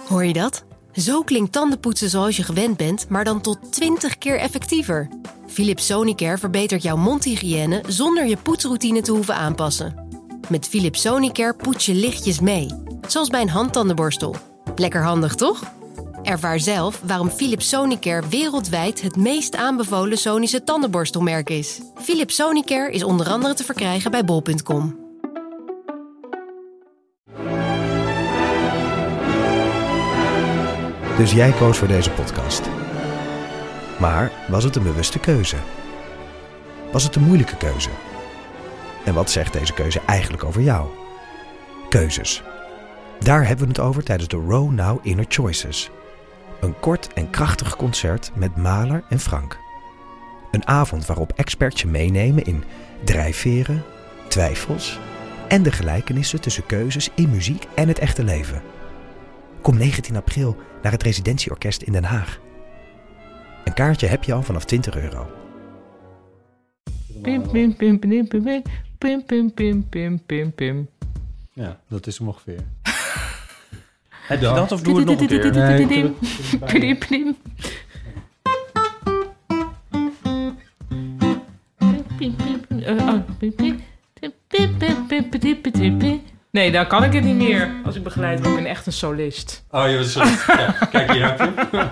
Hoor je dat? Zo klinkt tandenpoetsen zoals je gewend bent, maar dan tot 20 keer effectiever. Philips Sonicare verbetert jouw mondhygiëne zonder je poetsroutine te hoeven aanpassen. Met Philips Sonicare poets je lichtjes mee, zoals bij een handtandenborstel. Lekker handig, toch? Ervaar zelf waarom Philips Sonicare wereldwijd het meest aanbevolen Sonische tandenborstelmerk is. Philips Sonicare is onder andere te verkrijgen bij bol.com. Dus jij koos voor deze podcast. Maar was het een bewuste keuze? Was het een moeilijke keuze? En wat zegt deze keuze eigenlijk over jou? Keuzes. Daar hebben we het over tijdens de Row Now Inner Choices. Een kort en krachtig concert met Mahler en Frank. Een avond waarop experts je meenemen in drijfveren, twijfels en de gelijkenissen tussen keuzes in muziek en het echte leven. Kom 19 april naar het Residentieorkest in Den Haag. Een kaartje heb je al vanaf €20. Pim, pim, pim, pim, pim, pim, pim, pim, pim, pim, pim. Ja, dat is hem ongeveer. Heb je dat of doe het nog een keer? Pim, pim. Nee, dan kan ik het niet meer als ik begeleid word. Ik ben echt een solist. Oh, je was zo. Ja, kijk, hier heb je.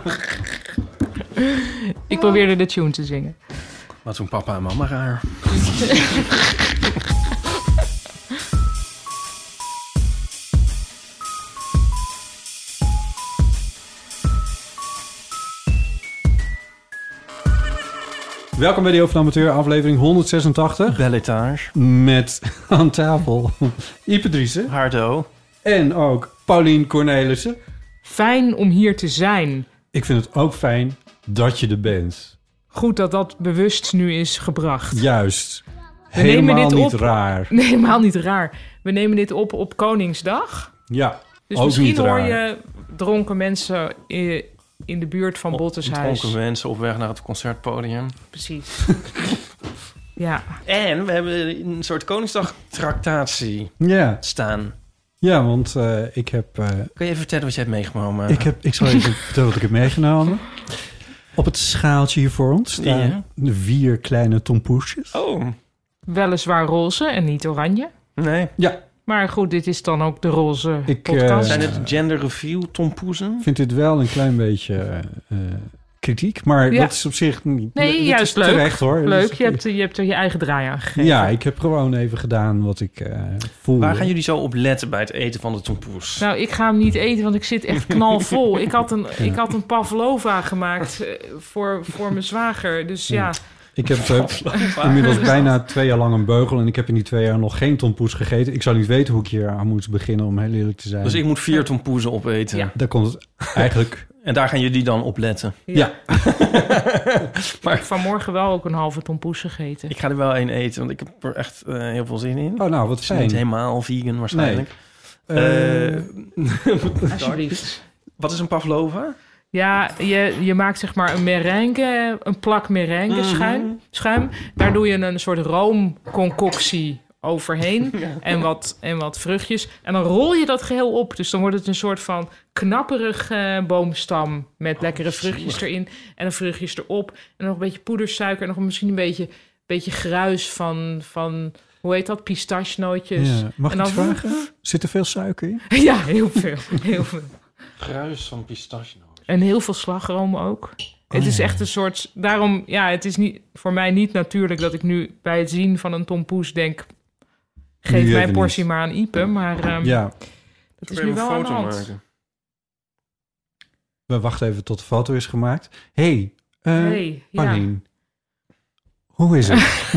Ik probeerde de tune te zingen. Wat doen papa en mama raar. Welkom bij de Heel van Amateur, aflevering 186. Belletage. Met aan tafel Ipe Driessen. Hardo. En ook Paulien Cornelissen. Fijn om hier te zijn. Ik vind het ook fijn dat je er bent. Goed dat dat bewust nu is gebracht. Juist. We nemen Helemaal dit niet op. raar. Nee, helemaal niet raar. We nemen dit op Koningsdag. Ja, Dus ook misschien niet hoor raar. je dronken mensen in de buurt van Bottershuis. Dronken mensen op weg naar het concertpodium. Precies. Ja. En we hebben een soort Koningsdag-tractatie Ja, staan. ja, want ik heb... Kun je even vertellen wat je hebt meegenomen? Ik zal even vertellen wat ik heb meegenomen. Op het schaaltje hier voor ons staan 4 kleine tompoesjes. Oh, Weliswaar roze en niet oranje. nee. Ja, Maar goed, dit is dan ook de roze Ik, podcast. Zijn het gender reveal tompoezen? ik vind dit wel een klein beetje kritiek. Maar Ja. dat is op zich niet... Nee, dit juist is leuk. terecht, hoor. Leuk, Dus- je hebt er je eigen draai aan gegeven. Ja, ik heb gewoon even gedaan wat ik voelde. Waar gaan jullie zo op letten bij het eten van de tompoes? Nou, ik ga hem niet eten, want ik zit echt knalvol. Ik had een pavlova gemaakt voor mijn zwager. Dus ja. Ik heb inmiddels bijna 2 jaar lang een beugel... en ik heb in die 2 jaar nog geen tompoes gegeten. Ik zou niet weten hoe ik hier aan moet beginnen, om heel eerlijk te zijn. Dus ik moet 4 tompoezen opeten. Ja. Daar komt het eigenlijk... En daar gaan jullie dan op letten. Ja. Ik heb vanmorgen wel ook een halve tompoes gegeten. Ik ga er wel één eten, want ik heb er echt heel veel zin in. Oh, nou, wat Het is niet fijn. helemaal vegan waarschijnlijk. Alsjeblieft. Wat is een pavlova? Ja, je maakt zeg maar een merengue, een plak merengue schuim. Daar doe je een soort roomconcoctie overheen en wat vruchtjes. En dan rol je dat geheel op. Dus dan wordt het een soort van knapperig boomstam met lekkere vruchtjes erin. En dan vruchtjes erop. En nog een beetje poedersuiker en nog misschien een beetje gruis van hoe heet dat? Pistachenootjes. Ja. Mag En ik iets dan- vragen? Zit er veel suiker in? Ja, heel veel. Heel veel. Gruis van pistachenoot. En heel veel slagroom ook. Het is echt een soort... Daarom, ja, het is niet, voor mij niet natuurlijk dat ik nu bij het zien van een tompoes denk... Geef Nu mijn even portie niet. maar aan Ipe. Maar Ja, dat is nu wel aan de hand. maken. we wachten even tot de foto is gemaakt. Hey, Hey, ja. Paulien. Hoe is het?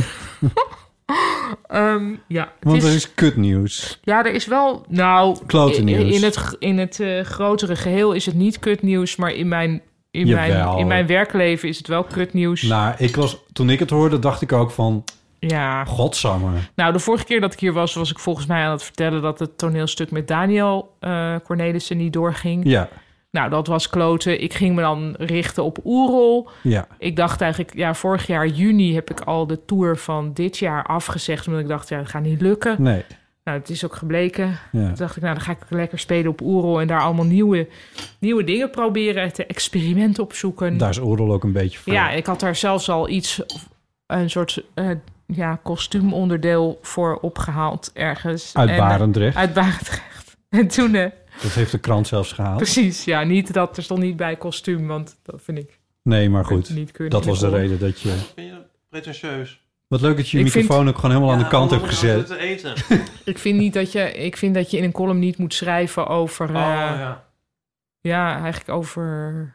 Ja, Want er is kutnieuws. ja, er is wel... Nou, Klote nieuws. in het grotere geheel is het niet kutnieuws... maar in mijn werkleven is het wel kutnieuws. Nou, toen ik het hoorde, dacht ik ook van... Ja. Godsamme. Nou, de vorige keer dat ik hier was ik volgens mij aan het vertellen... dat het toneelstuk met Daniel Cornelissen niet doorging. Ja, Nou, dat was kloten. Ik ging me dan richten op Oerol. ja. Ik dacht eigenlijk, ja, vorig jaar juni heb ik al de tour van dit jaar afgezegd... omdat ik dacht, ja, dat gaat niet lukken. Nee. Nou, het is ook gebleken. Ja. Toen dacht ik, nou, dan ga ik lekker spelen op Oerol... en daar allemaal nieuwe dingen proberen... te experimenten opzoeken. Daar is Oerol ook een beetje voor. Ja, ik had daar zelfs al een soort kostuumonderdeel voor opgehaald ergens. Uit Barendrecht. Uit Barendrecht. En toen... dat heeft de krant zelfs gehaald. Precies, ja. Niet dat er stond niet bij kostuum, want dat vind ik... Nee, maar goed. Niet kunnen dat was de reden dat je... Ben je pretentieus? Wat leuk dat je microfoon ook gewoon helemaal aan de kant hebt gezet. Te eten. Ik vind dat je in een column niet moet schrijven over... Ja, eigenlijk over...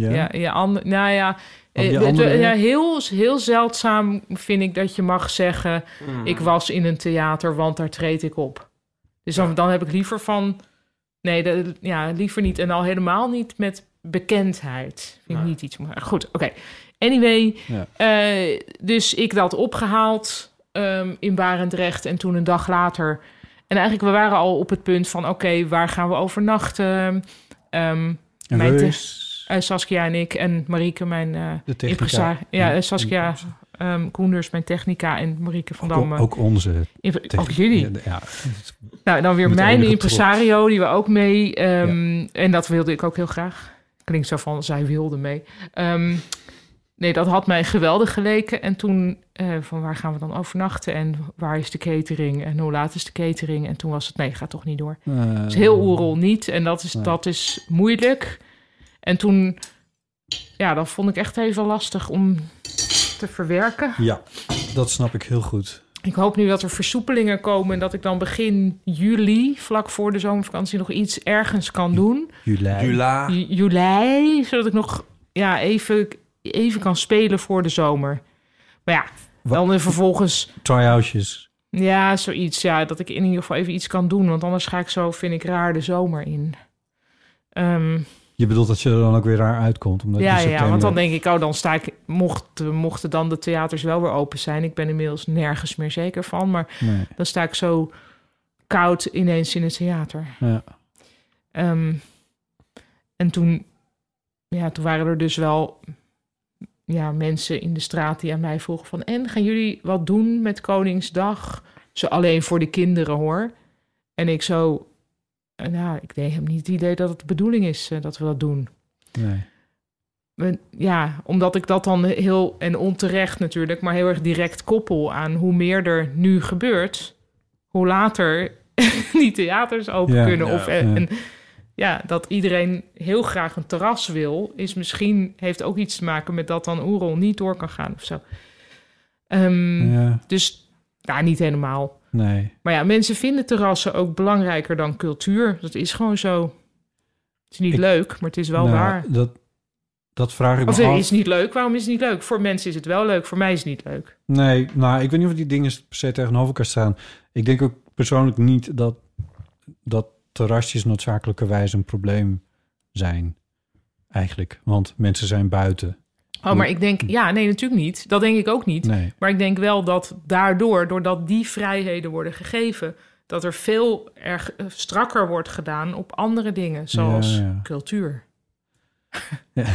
Heel zeldzaam vind ik dat je mag zeggen... ik was in een theater, want daar treed ik op. Dus dan heb ik liever van... Nee, liever niet. En al helemaal niet met bekendheid. Vind ik niet iets... Goed, oké. Anyway, dus ik dat opgehaald in Barendrecht... en toen een dag later... En eigenlijk, we waren al op het punt van... oké, waar gaan we overnachten? Saskia en ik en Marieke, mijn impresario. Ja, Saskia Koenders, mijn technica... en Marieke van Dam. Ook onze. Ook jullie. Ja. Nou, dan weer mijn impresario, die we ook mee. En dat wilde ik ook heel graag. Klinkt zo van, zij wilde mee. Nee, dat had mij geweldig geleken. En toen, van waar gaan we dan overnachten? En waar is de catering? En hoe laat is de catering? En toen was het, nee, gaat toch niet door. Dus heel Oerol niet. En dat is moeilijk. En toen, dat vond ik echt even lastig om te verwerken. Ja, dat snap ik heel goed. Ik hoop nu dat er versoepelingen komen... en dat ik dan begin juli, vlak voor de zomervakantie... nog iets ergens kan doen. Juli, zodat ik nog even kan spelen voor de zomer. Maar ja, dan vervolgens... Try-outjes. Ja, zoiets. Ja, dat ik in ieder geval even iets kan doen. Want anders ga ik zo, vind ik, raar de zomer in. Je bedoelt dat je er dan ook weer raar uitkomt? Omdat ja, want dan denk ik, dan sta ik... Mochten dan de theaters wel weer open zijn... ik ben inmiddels nergens meer zeker van... maar dan sta ik zo koud ineens in het theater. Ja. En toen waren er dus wel mensen in de straat... die aan mij vroegen van... en gaan jullie wat doen met Koningsdag? Zo alleen voor de kinderen, hoor. En ik zo... ik heb niet het idee dat het de bedoeling is dat we dat doen. Nee. Omdat ik dat dan heel, en onterecht natuurlijk... maar heel erg direct koppel aan hoe meer er nu gebeurt... hoe later die theaters open kunnen. En dat iedereen heel graag een terras wil... is misschien, heeft ook iets te maken met dat dan Oerol niet door kan gaan of zo. Dus, niet helemaal... Nee. Maar mensen vinden terrassen ook belangrijker dan cultuur. Dat is gewoon zo. Het is niet leuk, maar het is wel waar. Dat vraag ik me af. Of het is niet leuk. Waarom is het niet leuk? Voor mensen is het wel leuk. Voor mij is het niet leuk. Nee, ik weet niet of die dingen per se tegenover elkaar staan. Ik denk ook persoonlijk niet dat terrasjes noodzakelijkerwijs een probleem zijn. Eigenlijk. Want mensen zijn buiten. Maar ik denk... nee, natuurlijk niet. Dat denk ik ook niet. Nee. Maar ik denk wel dat doordat die vrijheden worden gegeven... dat er veel strakker wordt gedaan op andere dingen. Zoals cultuur. Ja.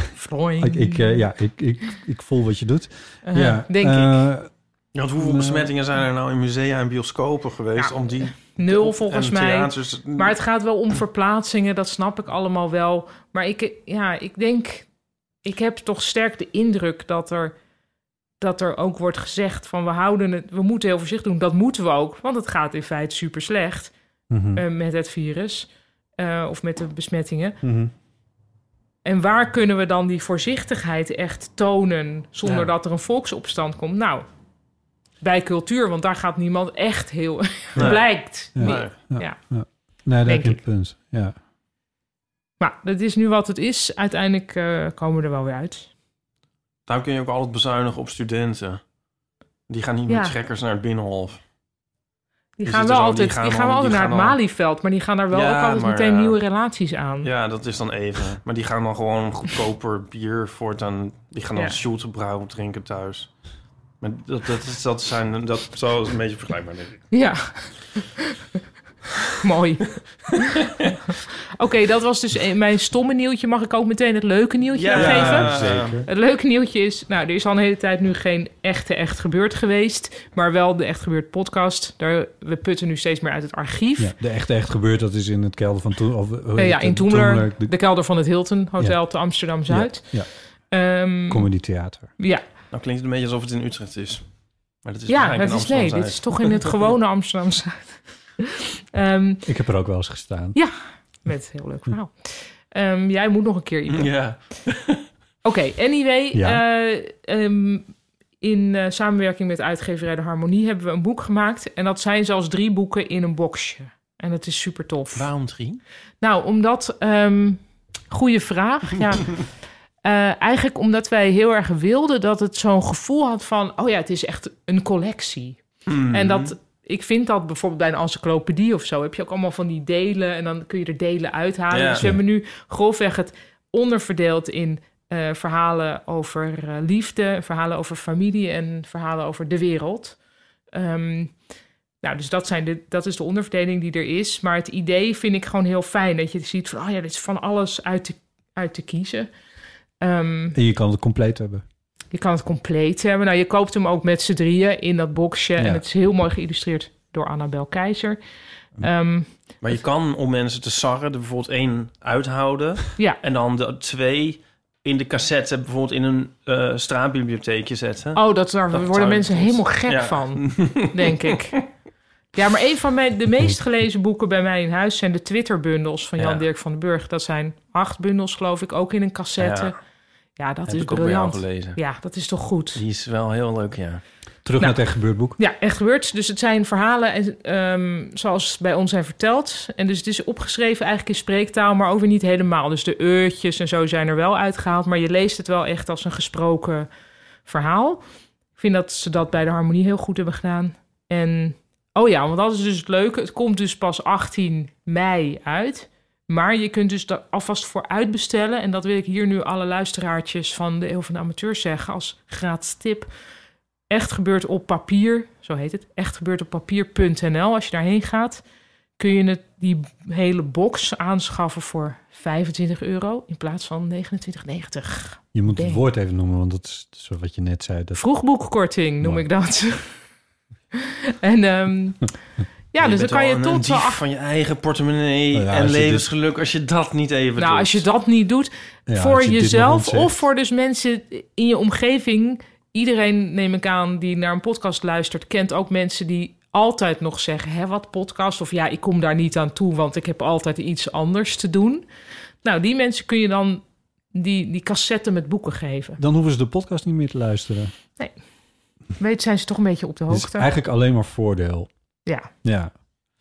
Ik voel wat je doet. Denk ik. Want hoeveel besmettingen zijn er nou in musea en bioscopen geweest... om die 0 volgens mij. Maar het gaat wel om verplaatsingen. Dat snap ik allemaal wel. Maar ik denk... Ik heb toch sterk de indruk dat er ook wordt gezegd van we moeten heel voorzichtig doen. Dat moeten we ook, want het gaat in feite super slecht met het virus of met de besmettingen. Mm-hmm. En waar kunnen we dan die voorzichtigheid echt tonen zonder dat er een volksopstand komt? Nou, bij cultuur, want daar gaat niemand echt heel blijkt. Nee, daar heb je een punt. Ja. Maar dat is nu wat het is. Uiteindelijk komen we er wel weer uit. Daar kun je ook altijd bezuinigen op studenten. Die gaan niet met trekkers naar het Binnenhof. Die gaan wel altijd naar het Malieveld. Maar die gaan daar wel ook altijd meteen nieuwe relaties aan. Ja, dat is dan even. Maar die gaan dan gewoon goedkoper bier voortaan. Die gaan dan Schultebrouw drinken thuis. Maar dat zou een beetje vergelijkbaar, denk ik. Ja. Mooi. Oké, dat was dus mijn stomme nieuwtje. Mag ik ook meteen het leuke nieuwtje geven? Zeker. Het leuke nieuwtje is... Nou, er is al een hele tijd nu geen echt gebeurd geweest. Maar wel de Echt Gebeurd podcast. We putten nu steeds meer uit het archief. Ja, de echt gebeurd, dat is in het kelder van in Toemler. De kelder van het Hilton Hotel te Amsterdam-Zuid. Ja. Comedy theater. Ja. Nou klinkt het een beetje alsof het in Utrecht is. Maar dat is dit is toch in het gewone Amsterdam-Zuid. Ik heb er ook wel eens gestaan. Ja, met een heel leuk verhaal. Jij moet nog een keer, Ipe. Ja. Oké, anyway. Ja. In samenwerking met uitgeverij De Harmonie hebben we een boek gemaakt. En dat zijn zelfs 3 boeken in een boxje. En dat is super tof. Waarom 3? Nou, omdat... goeie vraag, ja. Eigenlijk omdat wij heel erg wilden dat het zo'n gevoel had van... oh ja, het is echt een collectie. En ik vind dat bijvoorbeeld bij een encyclopedie of zo... heb je ook allemaal van die delen en dan kun je er delen uithalen. Ja. Dus we hebben nu grofweg het onderverdeeld in verhalen over liefde... verhalen over familie en verhalen over de wereld. Nou, dus dat is de onderverdeling die er is. Maar het idee vind ik gewoon heel fijn. Dat je ziet van, oh ja, dit is van alles uit te kiezen... en je kan het compleet hebben. Je kan het compleet hebben. Nou, je koopt hem ook met z'n drieën in dat boxje. Ja. En het is heel mooi geïllustreerd door Annabel Keizer. Maar je kan, om mensen te sarren, er bijvoorbeeld 1 uithouden. Ja. En dan de 2 in de cassette bijvoorbeeld in een straatbibliotheekje zetten. Oh, daar worden mensen helemaal gek van, denk ik. Ja, maar een van de meest gelezen boeken bij mij in huis... zijn de Twitter-bundels van Jan-Dirk van den Burg. Dat zijn 8 bundels, geloof ik, ook in een cassette. Ja, dat is briljant. Ja, dat is toch goed. Die is wel heel leuk, ja. Terug naar het Echt Gebeurd boek. Ja, Echt Gebeurd. Dus het zijn verhalen zoals bij ons zijn verteld. En dus het is opgeschreven eigenlijk in spreektaal... maar ook weer niet helemaal. Dus de eurtjes en zo zijn er wel uitgehaald... maar je leest het wel echt als een gesproken verhaal. Ik vind dat ze dat bij De Harmonie heel goed hebben gedaan. En... oh ja, want dat is dus het leuke. Het komt dus pas 18 mei uit. Maar je kunt dus daar alvast voor uitbestellen. En dat wil ik hier nu alle luisteraartjes van de Eeuw van de Amateur zeggen... als gratis tip. Echt Gebeurd op Papier, zo heet het. Echtgebeurdoppapier.nl. Als je daarheen gaat, kun je die hele box aanschaffen voor €25... in plaats van €29,90. Je moet het woord even noemen, want dat is wat je net zei. Vroegboekkorting noem ik dat. En dus dan kan je tot een van je eigen portemonnee en levensgeluk als je dat niet even doet. Nou, als je dat niet doet voor jezelf of voor dus mensen in je omgeving. Iedereen, neem ik aan, die naar een podcast luistert, kent ook mensen die altijd nog zeggen, hè, wat podcast? Of ja, ik kom daar niet aan toe, want ik heb altijd iets anders te doen. Nou, die mensen kun je dan die cassette met boeken geven. Dan hoeven ze de podcast niet meer te luisteren. Nee. Zijn ze toch een beetje op de hoogte. Het is eigenlijk alleen maar voordeel. Ja.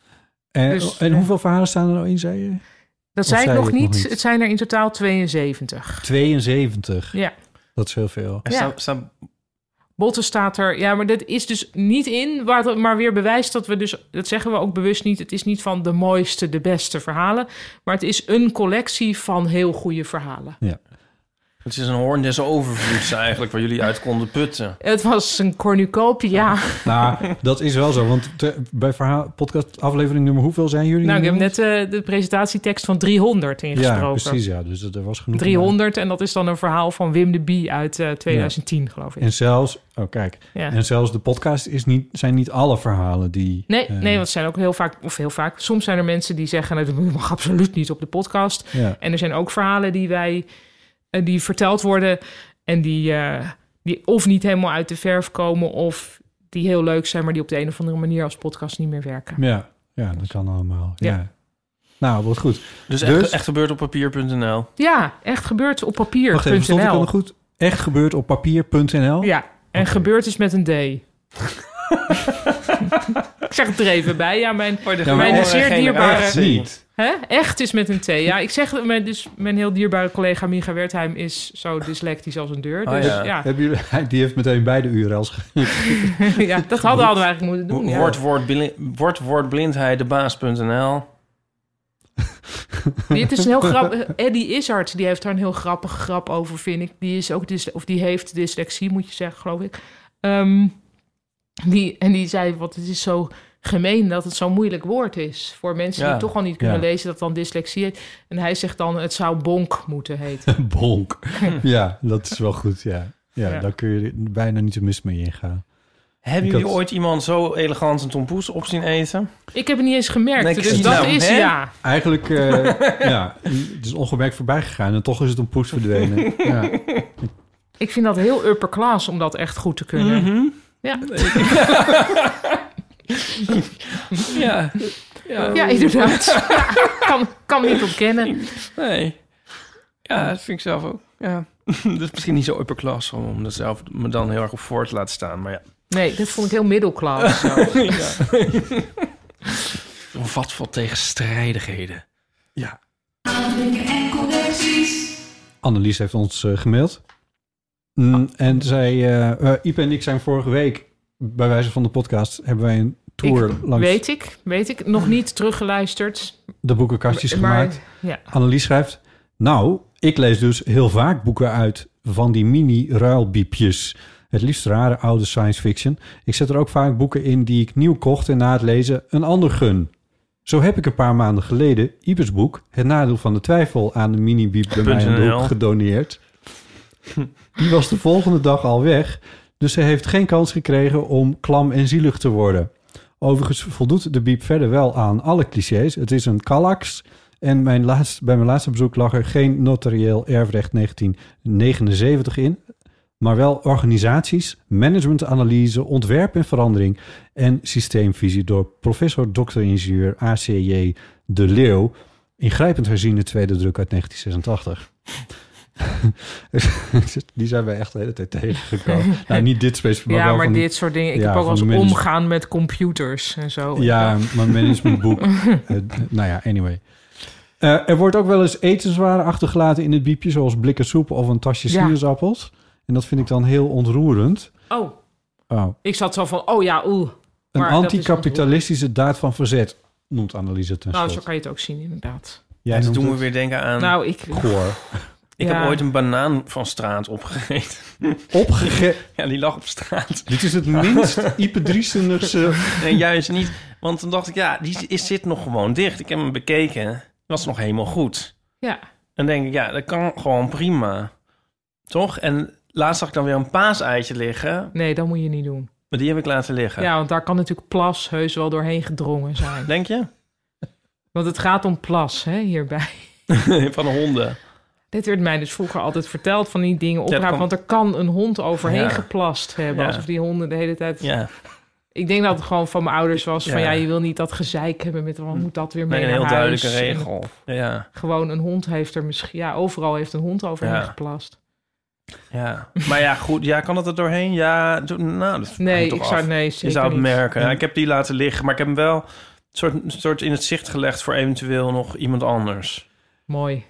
En hoeveel verhalen staan er nou in, zei je? Dat zei ik nog niet. Het zijn er in totaal 72. 72? Ja. Dat is heel veel. Botten staat er... Ja, maar dat is dus niet in... maar weer bewijst dat we dus... Dat zeggen we ook bewust niet. Het is niet van de mooiste, de beste verhalen. Maar het is een collectie van heel goede verhalen. Ja. Het is een hoorn des overvloeds eigenlijk, waar jullie uit konden putten. Het was een cornucopie, ja. Nou, dat is wel zo, want bij podcast aflevering nummer hoeveel zijn jullie? Nou, ik heb net de presentatietekst van 300 ingesproken. Ja, precies, ja. Dus er was genoeg. 300 en dat is dan een verhaal van Wim de Bie uit 2010, geloof ik. En zelfs, en zelfs de podcast zijn niet alle verhalen die... Nee, want het zijn ook heel vaak, soms zijn er mensen die zeggen, dat mag absoluut niet op de podcast. Ja. En er zijn ook verhalen die verteld worden en die of niet helemaal uit de verf komen of die heel leuk zijn, maar die op de een of andere manier als podcast niet meer werken. Ja, dat kan allemaal. Ja. Nou, wat goed. Dus echt gebeurd op papier.nl. Ja, echt gebeurd op papier.nl. Wacht even, stond ik al goed? Echt gebeurd op papier.nl? Ja, en gebeurd is met een D. Ik zeg het er even bij. Ja, mijn zeer dierbare... niet. Hè? Echt is met een T. Ja, ik zeg het, dus mijn heel dierbare collega Micha Wertheim is zo dyslectisch als een deur. Dus, Die heeft meteen beide URL's ja, dat hadden we eigenlijk moeten doen. Woordblindheiddebaas.nl. Het is een heel grappig. Eddie Izzard, die heeft daar een heel grappige grap over, vind ik. Die is ook die heeft dyslexie, moet je zeggen, geloof ik. Die zei, want het is zo gemeen dat het zo'n moeilijk woord is. Voor mensen die het toch al niet kunnen lezen, dat dan dyslexie heet. En hij zegt dan, het zou bonk moeten heten. Bonk. Ja, dat is wel goed, ja. Ja, daar kun je bijna niet zo mis mee ingaan. Hebben jullie ooit iemand zo elegant een tompoes op zien eten? Ik heb het niet eens gemerkt, Nee, dus dat is ja. Eigenlijk, het is ongemerkt voorbij gegaan en toch is het een poes verdwenen. Ja. Ik vind dat heel upper class om dat echt goed te kunnen. Mm-hmm. Ja. Ja, inderdaad. Kan niet ontkennen. Nee. Ja, dat vind ik zelf ook. Ja. Dat is misschien niet zo upper class om er zelf me dan heel erg op voor te laten staan, maar ja. Nee, dat vond ik heel middelklas. Een vat vol tegenstrijdigheden. Ja. Annelies heeft ons gemaild. En zij, Ipe en ik zijn vorige week, bij wijze van de podcast, hebben wij een tour langs... Weet ik. Nog niet teruggeluisterd. De boekenkastjes gemaakt. Ja. Annelies schrijft... Nou, ik lees dus heel vaak boeken uit van die mini-ruilbiepjes. Het liefst rare oude science fiction. Ik zet er ook vaak boeken in die ik nieuw kocht en na het lezen een ander gun. Zo heb ik een paar maanden geleden Ipes boek Het Nadeel van de Twijfel aan de mini-biep bij mij aan de hoek gedoneerd. Die was de volgende dag al weg, dus ze heeft geen kans gekregen om klam en zielig te worden. Overigens voldoet de biep verder wel aan alle clichés. Het is een kallax en bij mijn laatste bezoek lag er geen notarieel erfrecht 1979 in, maar wel organisaties, managementanalyse, ontwerp en verandering en systeemvisie door professor Dr.-ingenieur A.C.J. De Leeuw, ingrijpend herziene tweede druk uit 1986. Die zijn wij echt de hele tijd tegengekomen. Nou, niet dit specifiek, maar wel maar van, dit soort dingen. Ik heb ook wel eens omgaan met computers en zo. Ja, mijn managementboek. Nou ja, anyway. Er wordt ook wel eens etenswaren achtergelaten in het biepje, zoals blikken soep of een tasje sinaasappels. En dat vind ik dan heel ontroerend. Oh. Ik zat zo van, Een anticapitalistische daad van verzet, noemt Annelies het ten slotte. Zo kan je het ook zien, inderdaad. Jij dat doen we weer denken aan... Goor. Ik heb ooit een banaan van straat opgegeten. Ja, die lag op straat. Dit is het minst Ipe-driestenigste... Nee, juist niet. Want toen dacht ik, die zit nog gewoon dicht. Ik heb hem bekeken. Dat was nog helemaal goed. Ja. En denk ik, dat kan gewoon prima. Toch? En laatst zag ik dan weer een paaseitje liggen. Nee, dat moet je niet doen. Maar die heb ik laten liggen. Ja, want daar kan natuurlijk plas heus wel doorheen gedrongen zijn. Denk je? Want het gaat om plas, hè, hierbij. Van honden. Dit werd mij dus vroeger altijd verteld van die dingen oprapen. Want er kan een hond overheen geplast hebben. Alsof die honden de hele tijd... Ja. Ik denk dat het gewoon van mijn ouders was van... je wil niet dat gezeik hebben met... wat moet dat weer mee naar een heel huis? duidelijke regel. Ja. Gewoon een hond heeft er misschien... Ja, overal heeft een hond overheen geplast. Ja, maar goed. Ja, kan het er doorheen? Ja, dat nee, ik zou... Nee, je zou het merken. Ja, ik heb die laten liggen, maar ik heb hem wel... soort in het zicht gelegd voor eventueel nog iemand anders. Mooi.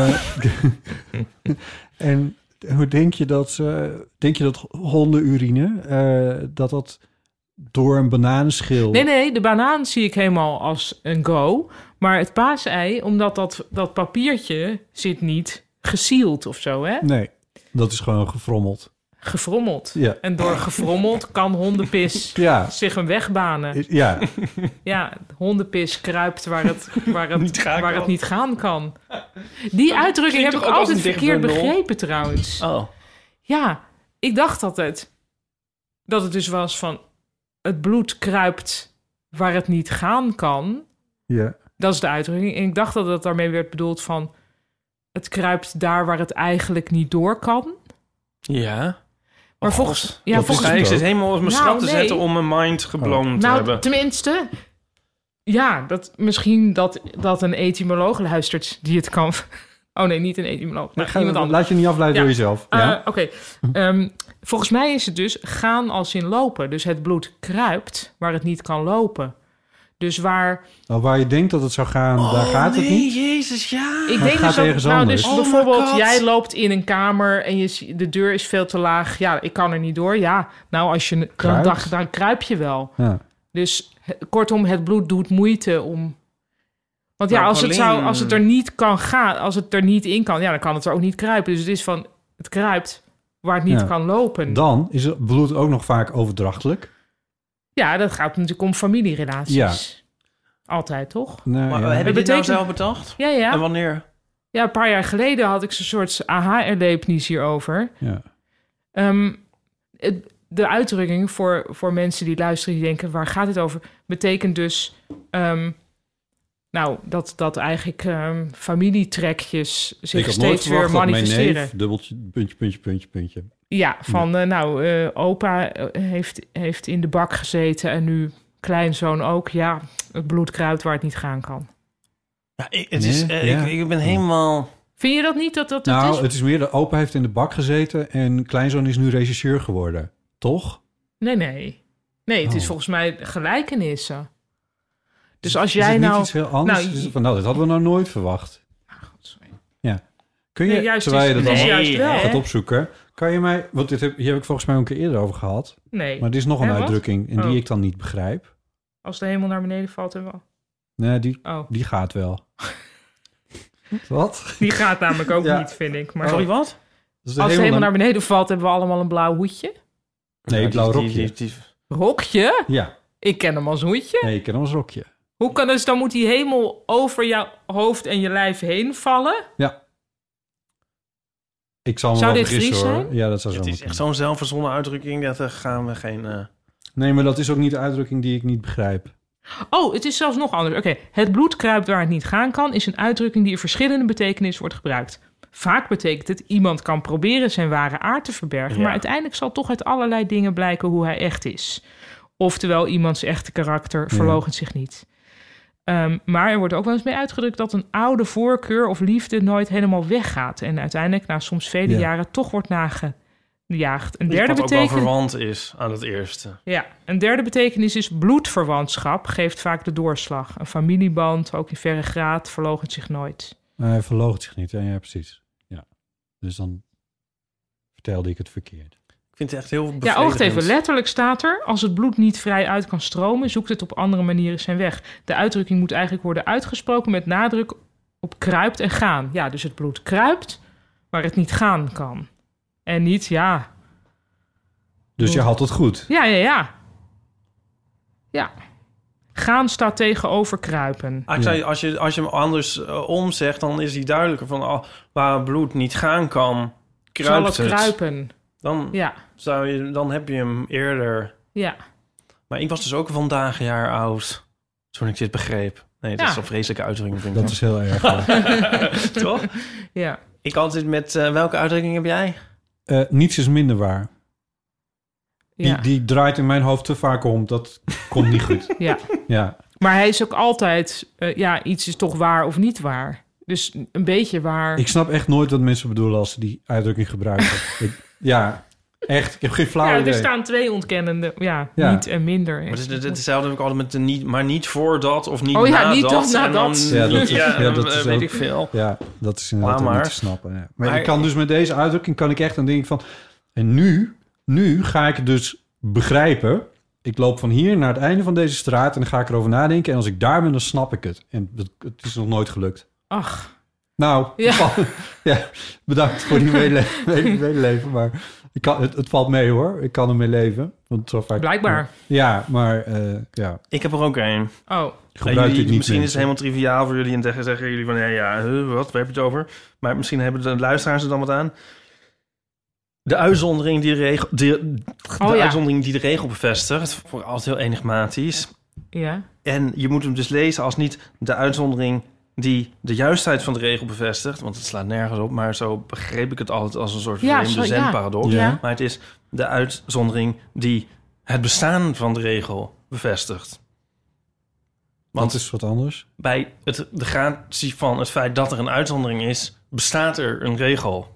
En hoe denk je dat hondenurine, dat door een bananenschil... Nee, de banaan zie ik helemaal als een go. Maar het paasei, omdat dat papiertje zit niet gesield of zo, hè? Nee, dat is gewoon gefrommeld. Gefrommeld. Ja. En door gefrommeld kan hondenpis zich een weg banen. Ja. Ja, hondenpis kruipt waar het niet gaan kan. Die uitdrukking heb ik altijd verkeerd begrepen trouwens. Oh. Ja, ik dacht altijd dat het dus was van... het bloed kruipt waar het niet gaan kan. Ja. Dat is de uitdrukking. En ik dacht dat het daarmee werd bedoeld van... het kruipt daar waar het eigenlijk niet door kan. Ja. Maar volgens mij ik zit helemaal op mijn schat te zetten om mijn mind geblown te hebben. Tenminste, misschien dat een etymoloog luistert die het kan. Oh nee, niet een etymoloog. Iemand anders. Laat je niet afleiden door jezelf. Oké. Volgens mij is het dus gaan als in lopen. Dus het bloed kruipt waar het niet kan lopen. Dus waar je denkt dat het zou gaan, daar gaat het niet. Jezus, ja. Ik denk dus bijvoorbeeld, jij loopt in een kamer en de deur is veel te laag. Ja, ik kan er niet door. Ja, nou, als je dan kruip je wel. Ja. Dus kortom, het bloed doet moeite om... Want als het er niet kan gaan, als het er niet in kan, dan kan het er ook niet kruipen. Dus het is van, het kruipt waar het niet kan lopen. Dan is het bloed ook nog vaak overdrachtelijk. Ja, dat gaat natuurlijk om familierelaties. Ja. Altijd, toch? Nou, Maar ja. heb je dit nou betekent- zelf bedacht? Ja. En wanneer? Ja, een paar jaar geleden had ik zo'n soort aha-erlevenis hierover. Ja. De uitdrukking voor mensen die luisteren... die denken, waar gaat het over? Betekent dus... dat eigenlijk familietrekjes zich Ik had nooit steeds weer verwacht dat manifesteren. mijn neef, dubbeltje, puntje. Ja, opa heeft in de bak gezeten... en nu kleinzoon ook. Ja, het bloed kruipt waar het niet gaan kan. Ja, Nee, ik ben helemaal... Vind je dat niet dat het Nou, is? het is meer de opa heeft in de bak gezeten en kleinzoon is nu regisseur geworden. Toch? Nee, het is Oh. volgens mij gelijkenissen. Dus als Is jij het nou... niet iets heel anders? Nou, Is het van, dat hadden we nou nooit verwacht. Sorry. Kun je, Nee, juist terwijl je is- dat nee, allemaal juist wel. gaat opzoeken, kan je mij... Want hier heb ik volgens mij een keer eerder over gehad. Nee, Maar er is nog een Hè, wat? uitdrukking en Oh. die ik dan niet begrijp. als de hemel naar beneden valt... en wel. Nee, Oh, die gaat wel. Wat? die gaat namelijk ook Ja. niet, vind ik. Maar Sorry, wat? Dus als de hemel naar beneden valt... hebben we allemaal een blauw hoedje. Nee, Ja, blauw die- rokje. die- Rokje? Ja, Ik ken hem als hoedje. nee, ik ken hem als rokje. Hoe kan dus dan moet die hemel over jouw hoofd en je lijf heen vallen? Ik zal me Zou wel dit vergissen, Fries hoor. zijn? Ja, dat zou zo Het is moeten. echt zo'n zelfverzonnen uitdrukking... dat er gaan we geen... Nee, maar dat is ook niet de uitdrukking die ik niet begrijp. Oh, het is zelfs nog anders. Oké, het bloed kruipt waar het niet gaan kan... is een uitdrukking die in verschillende betekenissen wordt gebruikt. Vaak betekent het iemand kan proberen zijn ware aard te verbergen... Ja. maar uiteindelijk zal toch uit allerlei dingen blijken hoe hij echt is. Oftewel, iemands echte karakter verloochent zich niet. Maar er wordt ook wel eens mee uitgedrukt dat een oude voorkeur of liefde nooit helemaal weggaat. En uiteindelijk na soms vele jaren toch wordt nagejaagd. Een derde Wat ook wel betekenis. verwant is aan het eerste. Ja, een derde betekenis is bloedverwantschap geeft vaak de doorslag. Een familieband, ook in verre graad, verloochent zich nooit. Hij verloogt zich niet. Ja, precies. Ja. Dus dan vertelde ik het verkeerd. Ik vind het echt heel Ja, bevredigend. wacht even. Letterlijk staat er... als het bloed niet vrij uit kan stromen... zoekt het op andere manieren zijn weg. De uitdrukking moet eigenlijk worden uitgesproken... met nadruk op kruipt en gaan. Ja, dus het bloed kruipt... waar het niet gaan kan. En niet, ja... Dus je had het goed. Ja. Gaan staat tegenover kruipen. Ik zei, als je hem anders omzegt, dan is hij duidelijker van waar bloed niet gaan kan, Zal kruipt het het. kruipen? Dan, dan heb je hem eerder. Ja. Maar ik was dus ook vandaag een jaar oud toen ik dit begreep. Nee, dat is een vreselijke uitdrukking, vind ik. Dat is heel erg. Toch? Ja. Ik altijd met welke uitdrukking heb jij? Niets is minder waar. Ja. Die draait in mijn hoofd te vaak om. Dat komt niet goed. Ja. Maar hij is ook altijd... iets is toch waar of niet waar. Dus een beetje waar... Ik snap echt nooit wat mensen bedoelen als ze die uitdrukking gebruiken. Echt. Ik heb geen flauw idee. er staan twee ontkennende... Ja, Ja. niet en minder. Maar hetzelfde heb ik altijd met de niet, maar niet voor dat of niet Oh ja, na niet dat. dat, na en dan dat. Ja, dat is- ja, ja, dan, dat is weet ook- ik veel. Ja, dat is inderdaad Laat ook niet maar. te snappen. Ja. Maar Maar- ik kan dus met deze uitdrukking kan ik echt dan denk ik van... En nu ga ik het dus begrijpen. Ik loop van hier naar het einde van deze straat... en dan ga ik erover nadenken. En als ik daar ben, dan snap ik het. En het is nog nooit gelukt. Ach, Nou, Ja. bedankt voor die medeleven. Maar het valt mee hoor. Ik kan ermee leven. Want zo vaak, blijkbaar. Ja, maar ja. Ik heb er ook een. Oh, Gebruik dit niet, misschien is het mensen. helemaal triviaal voor jullie en zeggen jullie van wat, waar heb je het over? Maar misschien hebben de luisteraars er dan wat aan. De uitzondering die de regel bevestigt, voor altijd heel enigmatisch. ja. En je moet hem dus lezen als niet de uitzondering die de juistheid van de regel bevestigt, want het slaat nergens op, maar zo begreep ik het altijd als een soort vreemde zenparadox. Ja. Maar het is de uitzondering die het bestaan van de regel bevestigt. Want het is wat anders. Bij de gratie van het feit dat er een uitzondering is, bestaat er een regel.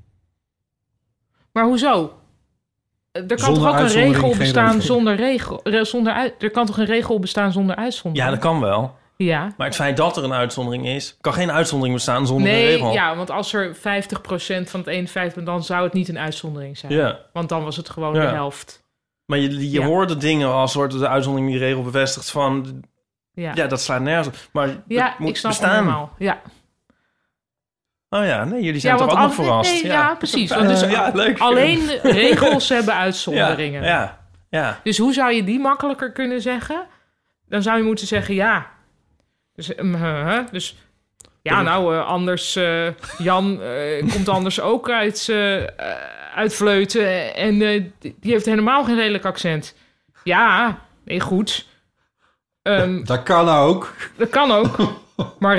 Maar hoezo? Er kan Zonder toch ook een uitzondering regel geen bestaan regel. zonder regel? Er kan toch een regel bestaan zonder uitzondering? Ja, dat kan wel. Ja. Maar het feit dat er een uitzondering is, kan geen uitzondering bestaan zonder een Nee, regel. ja, want als er 50% van het ene feit bent, dan zou het niet een uitzondering zijn. Ja. Want dan was het gewoon Ja. de helft. Maar je Ja. hoorde dingen als soort de uitzondering die de regel bevestigt van... Ja, Ja, dat slaat nergens op. Maar ja het moet ik snap bestaan. het helemaal. Ja. Oh ja, nee, jullie zijn Ja, toch ook want nog verrast. nee, ja, precies. Want Ja, dus ja, leuk. alleen regels hebben uitzonderingen. Ja, Ja. Dus hoe zou je die makkelijker kunnen zeggen? Dan zou je moeten zeggen ja. Dus ja, nou, anders... Jan komt anders ook uit Vleuten. En die heeft helemaal geen redelijk accent. Ja, nee, goed. Dat kan ook. Dat kan ook. Maar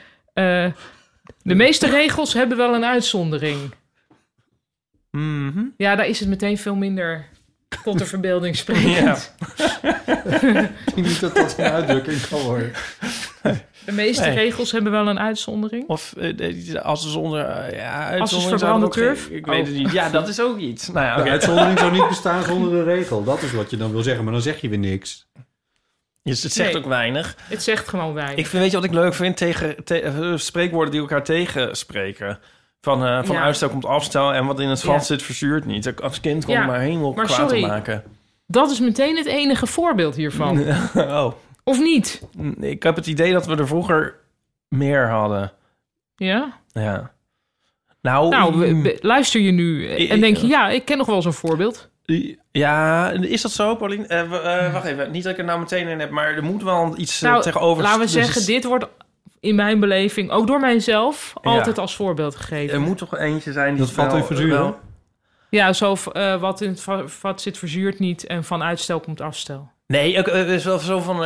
de meeste regels hebben wel een uitzondering. Mm-hmm. Ja, daar is het meteen veel minder tot de verbeelding sprekend. Ik denk niet dat dat een uitdrukking kan worden. De meeste regels hebben wel een uitzondering. Of als ze zonder... Als ze verbrande turf? Ik weet het niet. Ja, dat is ook iets. Nou ja, De uitzondering zou niet bestaan zonder de regel. Dat is wat je dan wil zeggen, maar dan zeg je weer niks. Dus het zegt ook weinig. Het zegt gewoon weinig. Ik vind, weet je wat ik leuk vind? Tegen spreekwoorden die elkaar tegenspreken. Van uitstel komt afstel en wat in het vat zit verzuurt niet. Als kind kon je maar helemaal kwaad te maken. Dat is meteen het enige voorbeeld hiervan. Oh. Of niet? Ik heb het idee dat we er vroeger meer hadden. Ja? Ja. Luister je nu en denk je... Ja, ik ken nog wel zo'n voorbeeld. Ja, is dat zo, Paulien? Wacht even, niet dat ik er nou meteen in heb... maar er moet wel iets tegenover... Laten we zeggen, dit wordt in mijn beleving... ook door mijzelf altijd als voorbeeld gegeven. Er moet toch eentje zijn... Dat vat in verzuren? Ja, zo wat in het vat zit verzuurt niet... en van uitstel komt afstel. Nee, het is wel zo van...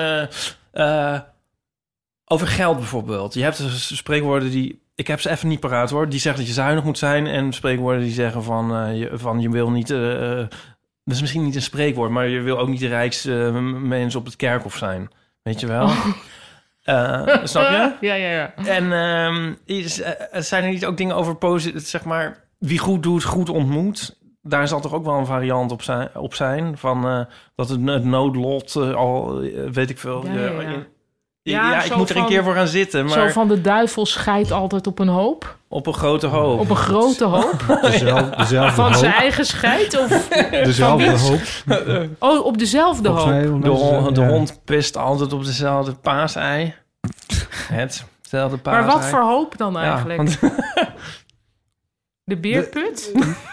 over geld bijvoorbeeld. Je hebt dus spreekwoorden die... Ik heb ze even niet paraat hoor. Die zeggen dat je zuinig moet zijn. En spreekwoorden die zeggen van je wil niet... dat is misschien niet een spreekwoord... maar je wil ook niet de rijkste mens op het kerkhof zijn. Weet je wel? Snap je? Ja. En zijn er niet ook dingen over zeg maar... wie goed doet, goed ontmoet... Daar zal toch ook wel een variant op zijn van dat het noodlot al weet ik veel. Ja, ik moet er een keer voor gaan zitten. Maar... Zo van de duivel scheidt altijd op een hoop. Op een grote hoop. Op een grote hoop. Dezelfde van hoop. zijn eigen scheid? Of dezelfde hoop. Oh, op dezelfde hoop. De hond pist altijd op dezelfde paasei. Hetzelfde paasei. Maar wat voor hoop dan eigenlijk? Ja, de beerput?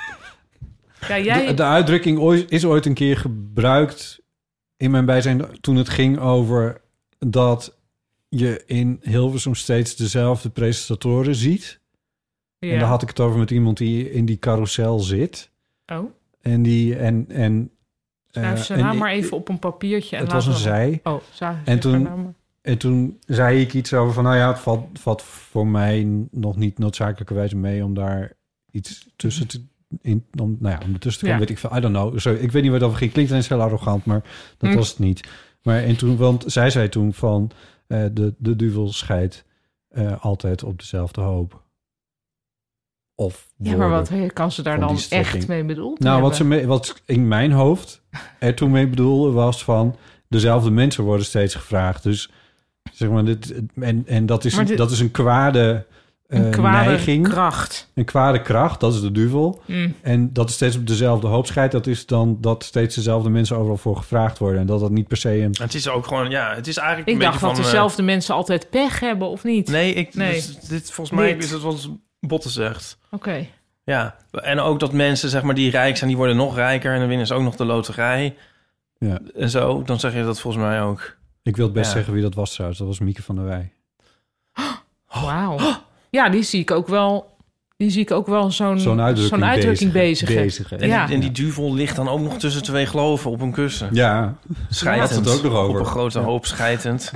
De uitdrukking is ooit een keer gebruikt in mijn bijzijn... toen het ging over dat je in Hilversum steeds dezelfde presentatoren ziet. Ja. En daar had ik het over met iemand die in die carousel zit. Oh. En die... Schrijf zijn naam maar even op een papiertje. En het was een zij. Oh, en toen zei ik iets over van... nou ja, het valt voor mij nog niet noodzakelijkerwijze mee... om daar iets tussen te... om ertussen te komen, weet ik veel. I don't know. Sorry, ik weet niet waar het over ging. Klinkt ineens heel arrogant, maar dat was het niet. Maar en toen, want zij zei toen van... de duivel scheidt altijd op dezelfde hoop. Of maar wat kan ze daar dan echt mee bedoeld wat in mijn hoofd er toen mee bedoelde was van... dezelfde mensen worden steeds gevraagd. Dus zeg maar, dat is een kwade... Een kwade neiging. Kracht. Een kwade kracht, dat is de duivel. En dat is steeds op dezelfde hoop scheidt. Dat is dan dat steeds dezelfde mensen overal voor gevraagd worden. En dat niet per se een... Het is ook gewoon, het is eigenlijk een beetje van... Ik dacht dat dezelfde mensen altijd pech hebben, of niet? Nee. Dus dit volgens mij is het wat Botte zegt. Oké. Ja, en ook dat mensen, zeg maar, die rijk zijn, die worden nog rijker... en dan winnen ze ook nog de loterij. Ja. En zo, dan zeg je dat volgens mij ook. Ik wil het best zeggen wie dat was trouwens. Dat was Mieke van der Wij. Wauw. Ja, die zie ik ook wel zo'n uitdrukking bezig. En die duivel ligt dan ook nog tussen twee geloven op een kussen. Ja, scheidend. Het ook nog over. Op een grote hoop scheidend.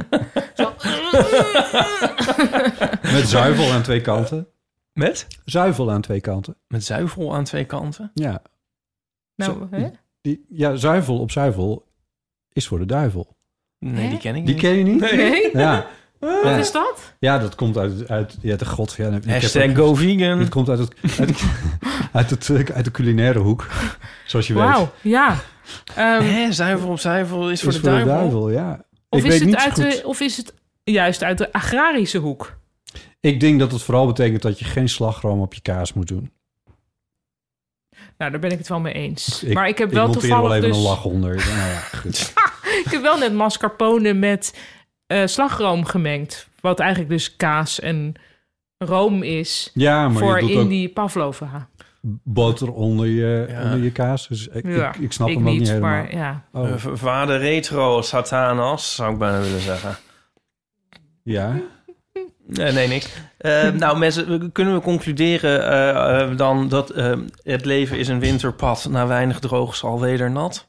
Met zuivel aan twee kanten. Met? Zuivel aan twee kanten. Met zuivel aan twee kanten? Ja. Nou, zuivel op zuivel is voor de duivel. Nee, die ken ik niet. Die ken je niet? Nee? Ja. Wat is dat? Ja, dat komt uit de god. Ja, #go vegan. Het komt uit de culinaire hoek, zoals je weet. Wauw, ja. Zuivel op zuivel is voor de duivel. Ja. Of is het juist uit de agrarische hoek? Ik denk dat het vooral betekent dat je geen slagroom op je kaas moet doen. Nou, daar ben ik het wel mee eens. Maar ik heb wel toevallig wel even een lach onder. Nou ja, goed. Ik heb wel net mascarpone met slagroom gemengd. Wat eigenlijk dus kaas en room is. Ja, maar voor in die pavlova. boter onder je kaas. Dus ik snap hem ook niet helemaal. Maar ja. Vader retro Satanas, zou ik bijna willen zeggen. Ja. Nee, niks. Nou, mensen, kunnen we concluderen dan dat het leven is een winterpad. Na weinig droog zal weder nat?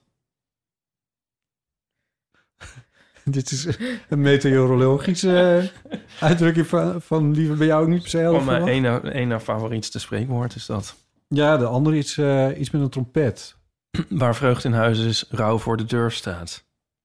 Dit is een meteorologische uitdrukking van die we bij jou ook niet per se helemaal Van mijn ene favorietste spreekwoord is dat. Ja, de andere iets met een trompet. Waar vreugd in huis is, rouw voor de deur staat.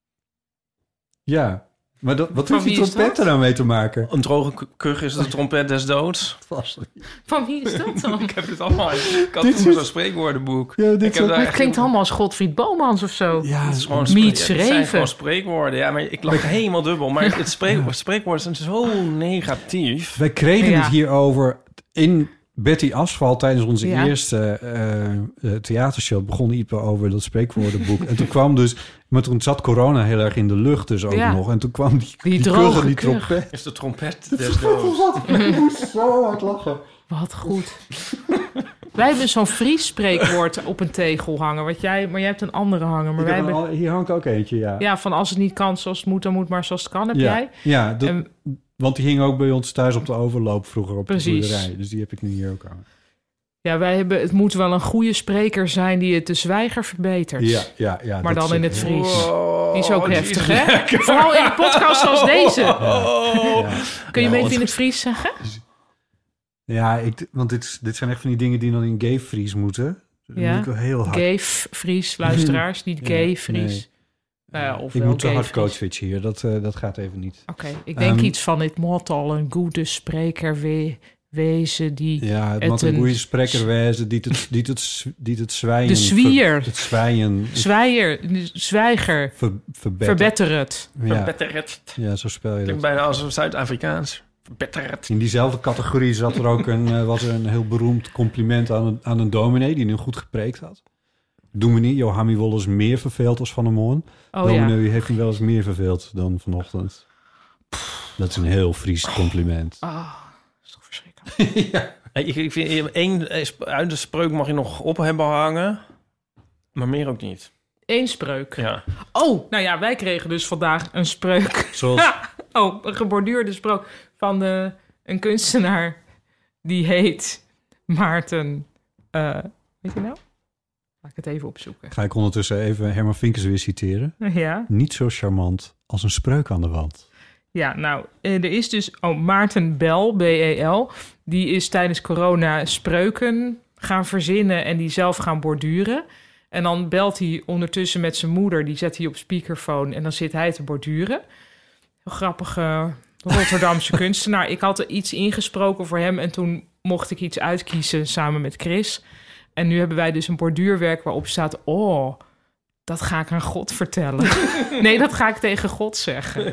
Ja, maar wat heeft die trompet er nou mee te maken? Een droge kuch is de trompet des doods. Van wie is dat dan? Ik heb dit allemaal. Ik had vroeger zo'n spreekwoordenboek. Ja, Het klinkt allemaal als Godfried Bomans of zo. Ja, het is gewoon het zijn gewoon spreekwoorden. Ja, maar ik lag helemaal dubbel. Maar het spreekwoorden zijn zo negatief. Wij kregen het hierover in Betty Asphalt tijdens onze eerste theatershow. Begon Ipe over dat spreekwoordenboek. En toen kwam dus... Maar toen zat corona heel erg in de lucht dus ook nog. En toen kwam die droge die trompet. Is de trompet des doods. Ik moest zo hard lachen. Wat goed. Wij hebben zo'n Fries spreekwoord op een tegel hangen. Maar jij hebt een andere hangen. Maar hier hangt ook eentje, ja. Ja, van als het niet kan zoals het moet, dan moet maar zoals het kan. Heb jij? Ja, want die hing ook bij ons thuis op de overloop vroeger op de boerderij. Dus die heb ik nu hier ook hangen. Ja, het moet wel een goede spreker zijn die het de zwijger verbetert. Ja. Maar dan in het Fries. Wow, die is ook heftig, hè? Vooral in een podcast als deze. Kun je beter in het Fries zeggen? Ja, want dit zijn echt van die dingen die dan in gay Fries moeten. Dan moet ik wel heel hard. Gay Fries, luisteraars, niet gay Fries. Nee. Ik moet zo hard coachwitchen hier, dat gaat even niet. Oké, ik denk iets van het moet al een goede spreker wezen die... Ja, het moet een goede spreker wezen die het zwijgen... De zwier. Het zwijgen... Zwijger. Verbetter het. Verbetter het. Ja, zo spel je dat. Klinkt bijna als Zuid-Afrikaans. Verbetter het. In diezelfde categorie zat er ook was er een heel beroemd compliment aan een dominee die nu goed gepreekt had. Dominee Johanni Wolles meer verveeld als Van der Moorn. Dominee heeft hem wel eens meer verveeld dan vanochtend. Dat is een heel Fries compliment. Dat is toch verschrikkelijk. Ja. Ik vind één uit de spreuk mag je nog op hebben hangen, maar meer ook niet. Eén spreuk? Ja. Oh, nou ja, wij kregen dus vandaag een spreuk. Zoals? Een geborduurde spreuk van een kunstenaar die heet Maarten... weet je nou? Laat ik het even opzoeken. Ga ik ondertussen even Herman Vinkers weer citeren. Ja. Niet zo charmant als een spreuk aan de wand. Ja, nou, er is dus Maarten Bel, B-E-L... die is tijdens corona spreuken gaan verzinnen en die zelf gaan borduren. En dan belt hij ondertussen met zijn moeder, die zet hij op speakerphone... en dan zit hij te borduren. Een grappige Rotterdamse kunstenaar. Ik had er iets ingesproken voor hem en toen mocht ik iets uitkiezen samen met Chris. En nu hebben wij dus een borduurwerk waarop staat... Oh, dat ga ik aan God vertellen. Nee, dat ga ik tegen God zeggen.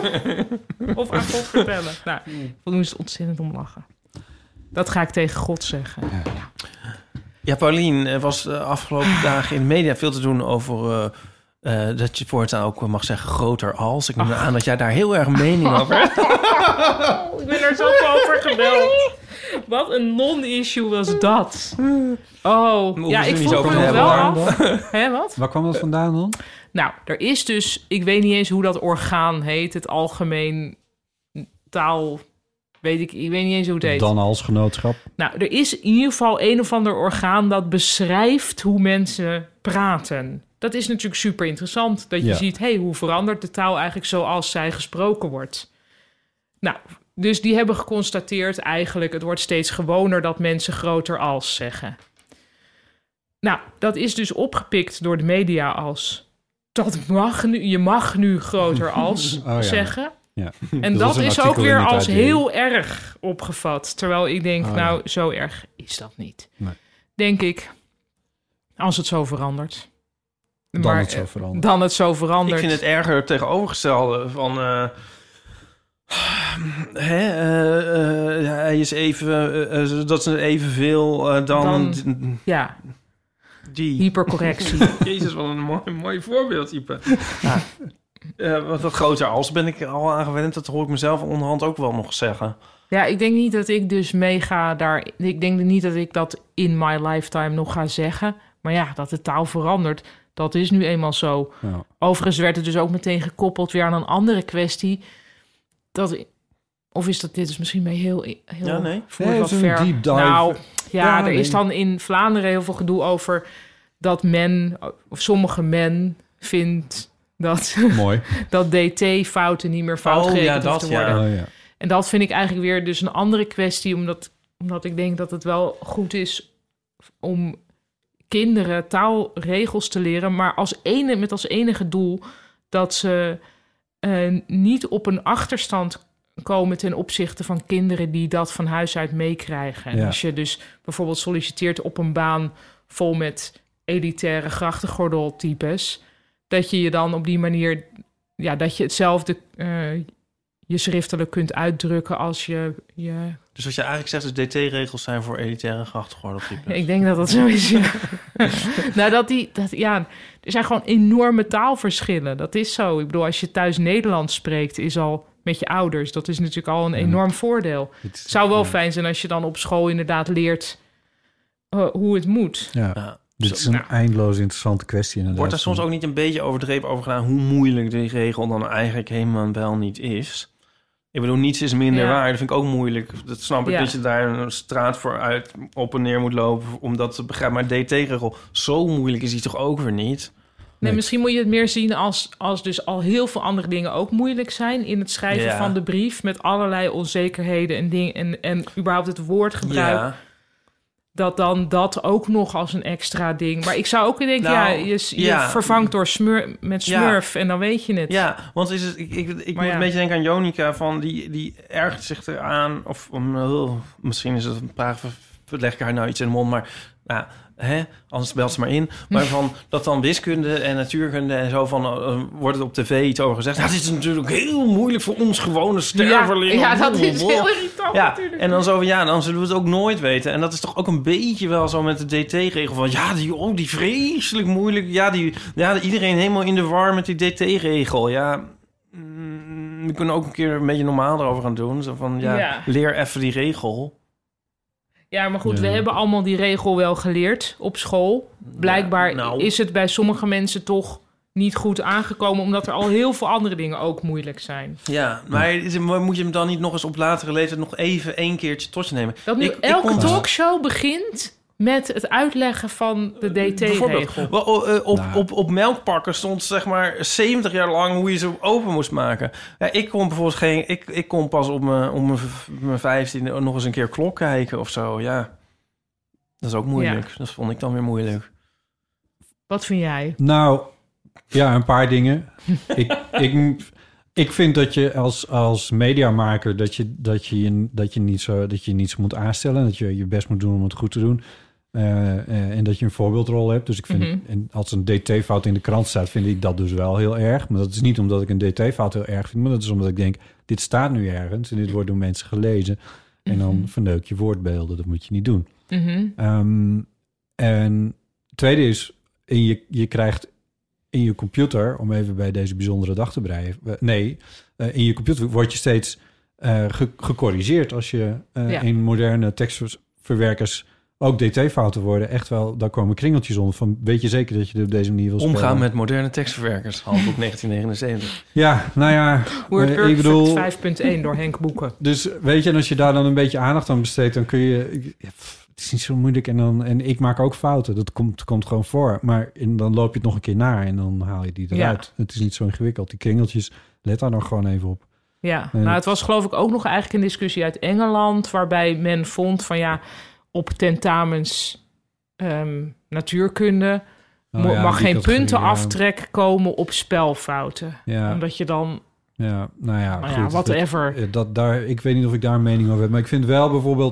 Of aan God vertellen. Nou, we doen het ontzettend om lachen. Dat ga ik tegen God zeggen. Ja, Paulien, er was de afgelopen dagen in de media veel te doen over... dat je voortaan ook mag zeggen groter als. Ik neem aan dat jij daar heel erg mening over hebt. Ik ben er zo over gebeld. Wat een non-issue was dat. Oh, ja, ik vroeg me nog wel af. Hè, wat? Waar kwam dat vandaan dan? Nou, er is dus... Ik weet niet eens hoe dat orgaan heet. Het algemeen taal... ik weet niet eens hoe het heet. Dan als genootschap. Nou, er is in ieder geval een of ander orgaan... dat beschrijft hoe mensen praten. Dat is natuurlijk super interessant. Dat je ziet, hoe verandert de taal eigenlijk zoals zij gesproken wordt? Nou, dus die hebben geconstateerd eigenlijk... het wordt steeds gewoner dat mensen groter als zeggen. Nou, dat is dus opgepikt door de media als... je mag nu groter als zeggen... Ja. En dat is ook weer als heel erg opgevat. Terwijl ik denk, zo erg is dat niet. Nee. Denk ik, als het zo verandert. Dan het zo verandert. Ik vind het erger tegenovergestelde van... hij is even... dat is evenveel dan... Ja. Die. Hypercorrectie. Jezus, wat een mooi voorbeeld, Ipe. wat groter als ben ik al aan gewend. Dat hoor ik mezelf onderhand ook wel nog zeggen. Ja, ik denk niet dat ik dus meega daar. Ik denk niet dat ik dat in my lifetime nog ga zeggen. Maar ja, dat de taal verandert, dat is nu eenmaal zo. Ja. Overigens werd het dus ook meteen gekoppeld weer aan een andere kwestie. Of is dat dit is misschien mee heel Ja, nee. voert Nee, wat het is een ver. deep dive. Nou, Ja, er is nee. dan in Vlaanderen heel veel gedoe over dat sommige men vindt dat Mooi. dat DT-fouten niet meer fout Oh, gerekend ja, hoeven te dat, ja. worden. Oh, ja. En dat vind ik eigenlijk weer dus een andere kwestie, omdat ik denk dat het wel goed is om kinderen taalregels te leren, maar met als enige doel dat ze niet op een achterstand komen ten opzichte van kinderen die dat van huis uit meekrijgen. En Ja. als je dus bijvoorbeeld solliciteert op een baan vol met elitaire grachtengordeltypes, dat je dan op die manier, ja, dat je hetzelfde je schriftelijk kunt uitdrukken als je... Dus wat je eigenlijk zegt, is DT-regels zijn voor elitaire grachtengordeltypes. Ik denk dat dat zo is, ja. Nou, er zijn gewoon enorme taalverschillen. Dat is zo. Ik bedoel, als je thuis Nederlands spreekt, is al met je ouders, dat is natuurlijk al een enorm voordeel. Het zou wel fijn zijn als je dan op school inderdaad leert hoe het moet. Ja. Ja. Dit is een eindeloos interessante kwestie inderdaad. Wordt er soms ook niet een beetje overdreven over gedaan hoe moeilijk die regel dan eigenlijk helemaal wel niet is? Ik bedoel, niets is minder waar. Dat vind ik ook moeilijk. Dat snap ik, dat je daar een straat voor uit op en neer moet lopen om dat te begrijpen. Maar DT-regel, zo moeilijk is die toch ook weer niet? Nee, misschien moet je het meer zien als dus al heel veel andere dingen ook moeilijk zijn in het schrijven van de brief met allerlei onzekerheden en dingen en überhaupt het woordgebruik. Ja. Dat dan dat ook nog als een extra ding. Maar ik zou ook denken, je vervangt door Smurf en dan weet je het. Ja, want is het, ik moet een beetje denken aan Jonica van die ergert zich eraan. Of misschien is het een praat, leg ik haar nou iets in de mond, maar anders belt ze maar in. Maar van dat dan wiskunde en natuurkunde en zo van wordt het op tv iets over gezegd. Nou, dit is natuurlijk heel moeilijk voor ons gewone stervelingen. Ja, dat is heel irritant natuurlijk. En dan zo van dan zullen we het ook nooit weten. En dat is toch ook een beetje wel zo met de DT-regel van die vreselijk moeilijk. Iedereen helemaal in de war met die DT-regel. Ja, we kunnen ook een keer een beetje normaal erover gaan doen. Zo van leer even die regel. Ja, maar goed, we hebben allemaal die regel wel geleerd op school. Blijkbaar is het bij sommige mensen toch niet goed aangekomen, omdat er al heel veel andere dingen ook moeilijk zijn. Ja, maar moet je hem dan niet nog eens op latere leeftijd nog even één keertje tot je nemen? Dat nu elke talkshow begint met het uitleggen van de DT-regel. Op melkpakken stond zeg maar 70 jaar lang hoe je ze open moest maken. Ja, ik kon bijvoorbeeld ik kon pas op mijn 15e nog eens een keer klok kijken of zo. Ja, dat is ook moeilijk. Ja. Dat vond ik dan weer moeilijk. Wat vind jij? Nou, ja, een paar dingen. Ik vind dat je als mediamaker dat je niet zo moet aanstellen, dat je je best moet doen om het goed te doen. En dat je een voorbeeldrol hebt. Dus ik vind, en als een DT-fout in de krant staat, vind ik dat dus wel heel erg. Maar dat is niet omdat ik een DT-fout heel erg vind, maar dat is omdat ik denk, dit staat nu ergens en dit wordt door mensen gelezen. En dan verneuk je woordbeelden. Dat moet je niet doen. En tweede is, je krijgt in je computer, om even bij deze bijzondere dag te blijven. In je computer word je steeds gecorrigeerd als je in moderne tekstverwerkers ook DT-fouten worden. Echt wel, daar komen kringeltjes onder. Van, weet je zeker dat je er op deze manier wil spelen? Omgaan met moderne tekstverwerkers. Handboek 1979. Ja, nou ja. Ik bedoel 5.1 door Henk Boeken. Dus weet je, en als je daar dan een beetje aandacht aan besteedt, dan kun je... Het is niet zo moeilijk. En ik maak ook fouten. Dat komt gewoon voor. Maar dan loop je het nog een keer na en dan haal je die eruit. Het is niet zo ingewikkeld. Die kringeltjes, let daar nog gewoon even op. Ja, nou het was geloof ik ook nog eigenlijk een discussie uit Engeland, waarbij men vond van op tentamens natuurkunde mag geen puntenaftrek komen op spelfouten. Ja. Omdat je dan... Ja, nou ja, goed, ja, whatever. Ik weet niet of ik daar een mening over heb. Maar ik vind wel bijvoorbeeld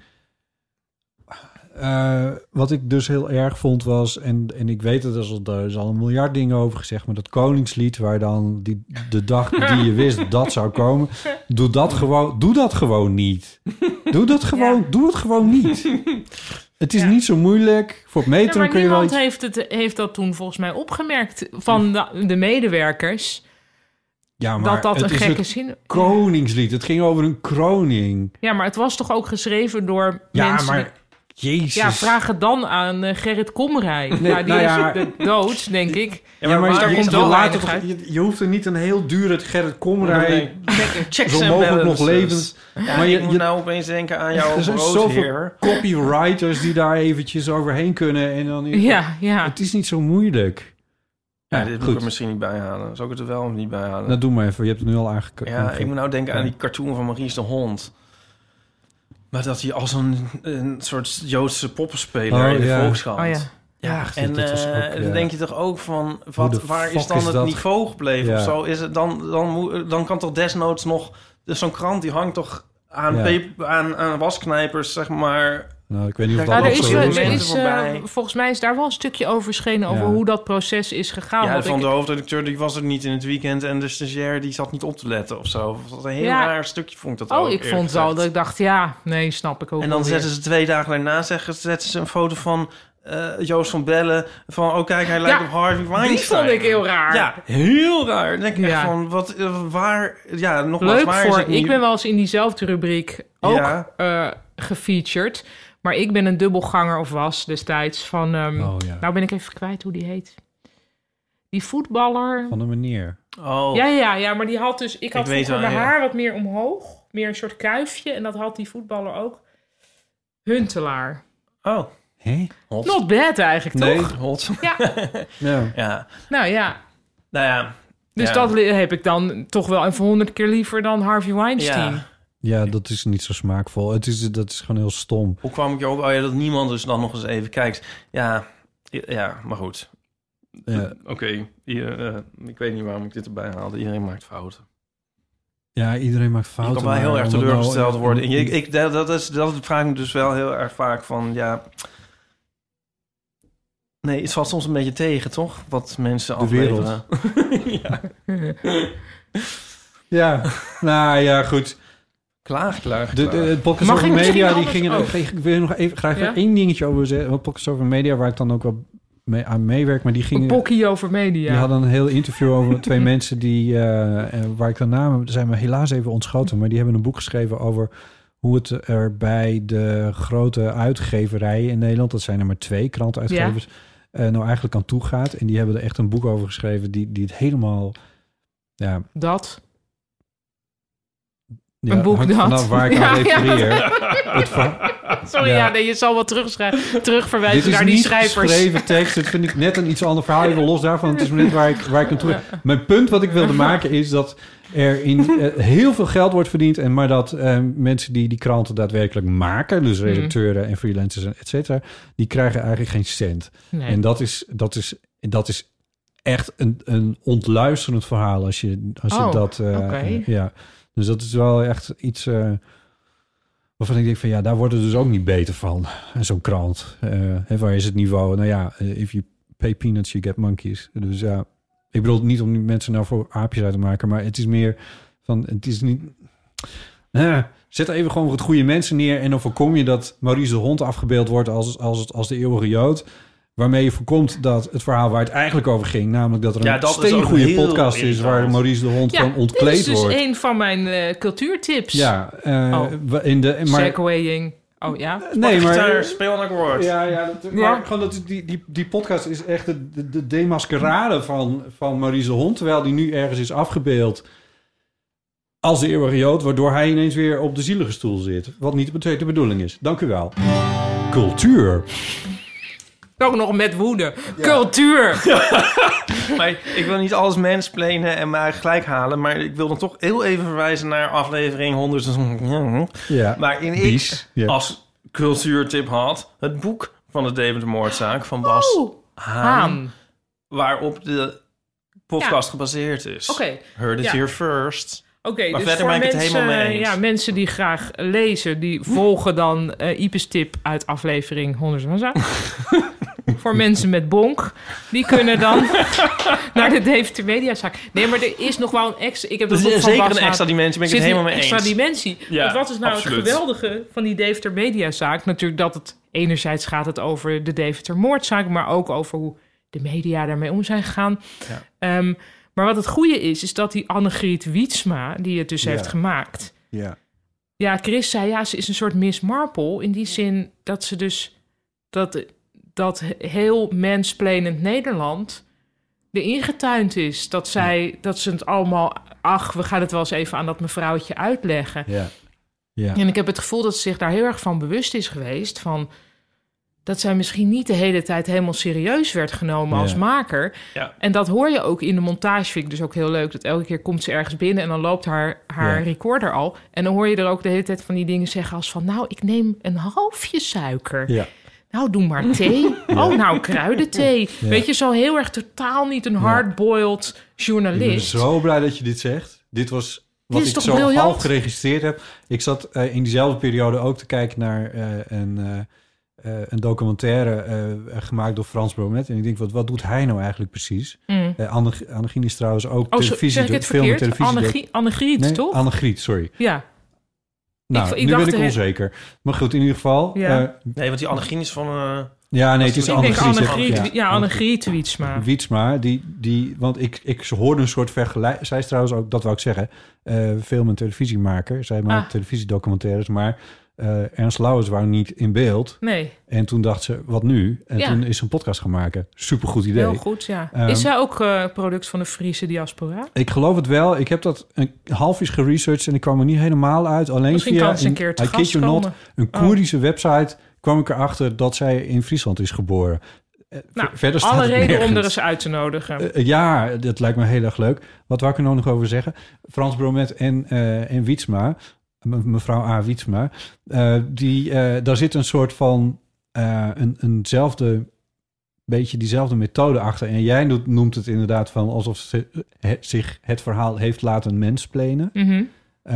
wat ik dus heel erg vond was... En ik weet dat er is al een miljard dingen over gezegd... maar dat Koningslied waar dan de dag die je wist dat zou komen... Doe dat gewoon niet. Doe het gewoon niet. Het is niet zo moeilijk. Voor het metrum kun je wel... Niemand heeft dat toen volgens mij opgemerkt van de medewerkers... Ja, maar dat het een is gekke het zin... Koningslied. Het ging over een kroning. Ja, maar het was toch ook geschreven door Ja, mensen... maar jezus. Ja, vraag het dan aan Gerrit Komrij. Nee, Die is dood, denk ik. Ja, maar daar komt wel laat weinig uit. je hoeft er niet een heel dure Gerrit Komrij... Checks zo and mogelijk nog balances. levend. Ja, Maar ik moet nou opeens denken aan jouw er zijn broodheer. zoveel copywriters die daar eventjes overheen kunnen. En dan Ja. Het is niet zo moeilijk. Ja, dit moet ik er misschien niet bij halen. Zou ik het er wel of niet bij halen? Nou, doe maar even. Je hebt het nu al aangekomen. Ja, ik moet nou denken aan die cartoon van Maurice de Hond. Maar dat hij als een soort Joodse poppenspeler in de Volkskrant. Oh ja. Ja, Ja, en dat was ook, dan denk je toch ook van... de waar is fuck dan is het dat? niveau gebleven Ja. of zo? Is het dan kan toch desnoods nog... Dus zo'n krant die hangt toch aan, aan wasknijpers, zeg maar... Nou, ik weet niet of Ja, dat Nou, ook is zo wel- is. momenten voorbij. volgens mij is daar wel een stukje over verschenen... over Ja. hoe dat proces is gegaan. Ja, Want van ik- de hoofdredacteur, die was er niet in het weekend... en de stagiair, die zat niet op te letten of zo. Dat was een heel Ja. raar stukje, vond ik dat ook. ik eerlijk vond wel gezegd. dat ik dacht... ja, nee, snap ik ook En dan wel weer. zetten ze 2 dagen daarna zetten ze een foto van Joost van Bellen. Van, oh kijk, hij lijkt Ja, op Harvey Weinstein. Die vond ik heel raar. Ja, heel raar. Dan denk ik echt Ja. van, wat, waar... Ja, nogmaals, Leuk waar is voor... het niet? Ik ben wel eens in diezelfde rubriek ook Ja. gefeatured. Maar ik ben een dubbelganger of was destijds van... Oh ja, Nou ben ik even kwijt hoe die heet. Die voetballer... van de meneer. Oh, Ja, maar die had dus... Ik had weet vroeger wel, mijn ja. haar wat meer omhoog. Meer een soort kuifje. En dat had die voetballer ook. Huntelaar. oh. Hé? Hot. Not bad eigenlijk, Nee. toch? Hot. Ja, Ja. Ja, nou ja. nou ja. Dus ja. dat heb ik dan toch wel even 100 keer liever dan Harvey Weinstein. Ja. Ja, dat is niet zo smaakvol. Dat is gewoon heel stom. Hoe kwam ik erop? Oh ja, dat niemand dus dan nog eens even kijkt. Ja, maar goed. Ja. Oké, ik weet niet waarom ik dit erbij haalde. Iedereen maakt fouten. Ja, iedereen maakt Je fouten. kan wel heel maar erg om dat teleurgesteld nou- worden. En dat vraag ik me dus wel heel erg vaak van, ja... Nee, het valt soms een beetje tegen, toch? Wat mensen De wereld. afleveren. Ja. Ja, nou ja, goed. Klaag. De podcast Mag over ik misschien media, die anders gingen... ook? Ik wil nog even graag Ja? één dingetje over zeggen. Want podcast over media, waar ik dan ook wel aan meewerk, maar die Een gingen... pokkie over media. Die hadden een heel interview over 2 mensen die... waar ik de namen zijn me helaas even ontschoten. Maar die hebben een boek geschreven over hoe het er bij de grote uitgeverijen in Nederland... dat zijn er maar 2 krantenuitgevers... nou eigenlijk aan toe gaat. En die hebben er echt een boek over geschreven die het helemaal... Ja, Dat. ja, Een boek hangt dat. vanaf waar ik Ja, aan ja. refereer. Het Sorry, Ja. je zal wel Dit terugverwijzen is naar die niet schrijvers. geschreven tekst. Dat vind ik net een iets ander verhaal. Even los daarvan. Het is net waar ik naartoe... Mijn punt wat ik wilde maken is dat er heel veel geld wordt verdiend. Maar dat mensen die kranten daadwerkelijk maken... dus redacteuren en freelancers en et cetera... die krijgen eigenlijk geen cent. Nee. En dat is echt een ontluisterend verhaal als je dat... oké. ja. Dus dat is wel echt iets... waarvan ik denk van ja, daar worden we dus ook niet beter van. Zo'n krant. Waar is het niveau? Nou ja, if you pay peanuts, you get monkeys. Dus ja, ik bedoel niet om die mensen nou voor aapjes uit te maken, maar het is meer van, het is niet... zet er even gewoon wat goede mensen neer en dan voorkom je dat Maurice de Hond afgebeeld wordt als de eeuwige Jood. Waarmee je voorkomt dat het verhaal waar het eigenlijk over ging, namelijk dat er Ja, een dat is ook steengoede heel podcast is irritant. waar Maurice de Hond Ja, van ontkleed dit is dus wordt. een van mijn cultuurtips. Ja, Oh. maar Segwaying. Oh ja? nee, maar speel een akkoord. ja, Ja. maar gewoon dat die podcast is echt de demaskerade van Maurice de Hond, terwijl die nu ergens is afgebeeld als de eeuwige Jood, waardoor hij ineens weer op de zielige stoel zit. Wat niet de bedoeling is. Dank u wel. Cultuur. Ook nog met woede. Cultuur. Maar ik wil niet alles mansplainen en maar gelijk halen, maar ik wil dan toch heel even verwijzen naar aflevering 100. Ja. Waarin ik Bies. Ja. als cultuurtip had het boek van de Deventer-moordzaak van Bas Oh, Haan, Haan. waarop de podcast gebaseerd is. Oké. Heard it Ja. here first. Oké, Maar dus verder voor ben ik het mensen, helemaal mee eens. ja, mensen die graag lezen, die volgen dan Ipes tip uit aflevering 100. Voor mensen met bonk, die kunnen dan naar de Deventer Mediazaak. Nee, maar er is nog wel een extra... Ik heb Dat het is boek van zeker Bas een extra Haan. dimensie, ben ik Zit het een helemaal mee eens. extra dimensie. Ja, Want wat is nou absoluut. het geweldige van die Deventer Mediazaak? Natuurlijk dat het enerzijds gaat het over de Deventer moordzaak, maar ook over hoe de media daarmee om zijn gegaan. Ja. Maar Maar wat het goede is dat die Annegriet Wietsma, die het dus heeft gemaakt... Ja. Ja, Chris zei, ze is een soort Miss Marple... in die zin dat ze dus dat heel mensplenend Nederland erin getuind is. Dat ze het allemaal... Ach, we gaan het wel eens even aan dat mevrouwtje uitleggen. Ja. Ja. En ik heb het gevoel dat ze zich daar heel erg van bewust is geweest... van dat zij misschien niet de hele tijd helemaal serieus werd genomen als maker. Ja. En dat hoor je ook in de montage, vind ik dus ook heel leuk... dat elke keer komt ze ergens binnen en dan loopt haar recorder al... en dan hoor je er ook de hele tijd van die dingen zeggen als van... nou, ik neem een halfje suiker... Ja. Nou, doe maar thee. Oh, nou, kruidenthee. Ja. Weet je, zo heel erg totaal niet een hardboiled journalist. Ik ben zo blij dat je dit zegt. Dit was wat ik zo briljant. Half geregistreerd heb. Ik zat in diezelfde periode ook te kijken naar een documentaire gemaakt door Frans Bromet. En ik denk, wat doet hij nou eigenlijk precies? Annegien is trouwens ook televisie, film en televisie. Annegriet, toch? Annegriet, sorry. Ja. Nou, nu ben ik onzeker. Maar goed, in ieder geval... nee, want die Annegien is van... het is Annegriet. Annegriet Wietsma. Wietsma, want ik hoorde een soort vergelijking... Zij is trouwens ook, dat wou ik zeggen... film- en televisiemaker. Zij maakt televisiedocumentaires, maar... Ernst Lauwers wou niet in beeld. Nee. En toen dacht ze, wat nu? En toen is ze een podcast gaan maken. Supergoed idee. Heel goed, ja. Is zij ook product van de Friese diaspora? Ik geloof het wel. Ik heb dat een halfjes geresearched en ik kwam er niet helemaal uit. Alleen misschien via kan ze een keer te gast komen. Een Koerdische website kwam ik erachter dat zij in Friesland is geboren. Nou, verder staat alle reden nergens. om er eens uit te nodigen. Ja, dat lijkt me heel erg leuk. Wat wou ik er nou nog over zeggen? Frans Bromet en Wietsma... Mevrouw A. Wietsma, daar zit een soort van eenzelfde, beetje diezelfde methode achter. En jij noemt het inderdaad van alsof ze zich het verhaal heeft laten mensplenen. Mm-hmm.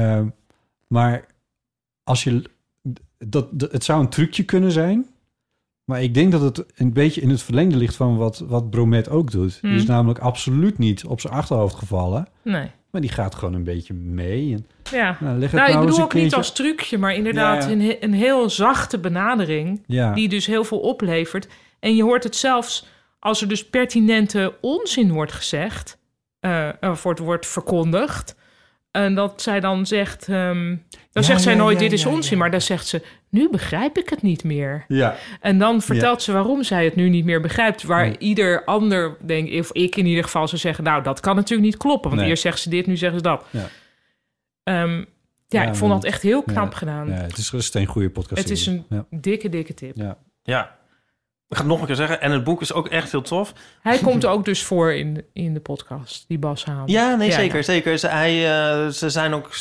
Maar als je het zou een trucje kunnen zijn, maar ik denk dat het een beetje in het verlengde ligt van wat Bromet ook doet. Die is namelijk absoluut niet op zijn achterhoofd gevallen. Nee. Maar die gaat gewoon een beetje mee. En, ik bedoel ook niet als trucje, maar inderdaad een heel zachte benadering... die dus heel veel oplevert. En je hoort het zelfs als er dus pertinente onzin wordt gezegd... of wordt verkondigd... en dat zij dan zegt... dan zegt zij nooit, dit is onzin, maar dan zegt ze... nu begrijp ik het niet meer. Ja. En dan vertelt ze waarom zij het nu niet meer begrijpt... waar ieder ander, denk ik, of ik in ieder geval zou zeggen... nou, dat kan natuurlijk niet kloppen, want eerst zegt ze dit, nu zeggen ze dat. Ja. Ik vond dat echt heel knap gedaan. Ja, het is een goede podcast. Het is een dikke tip. Ja. Ik ga het nog een keer zeggen. En het boek is ook echt heel tof. Hij komt ook dus voor in de podcast, die Bas Haan. Ja, nee, zeker. Ze zijn ook...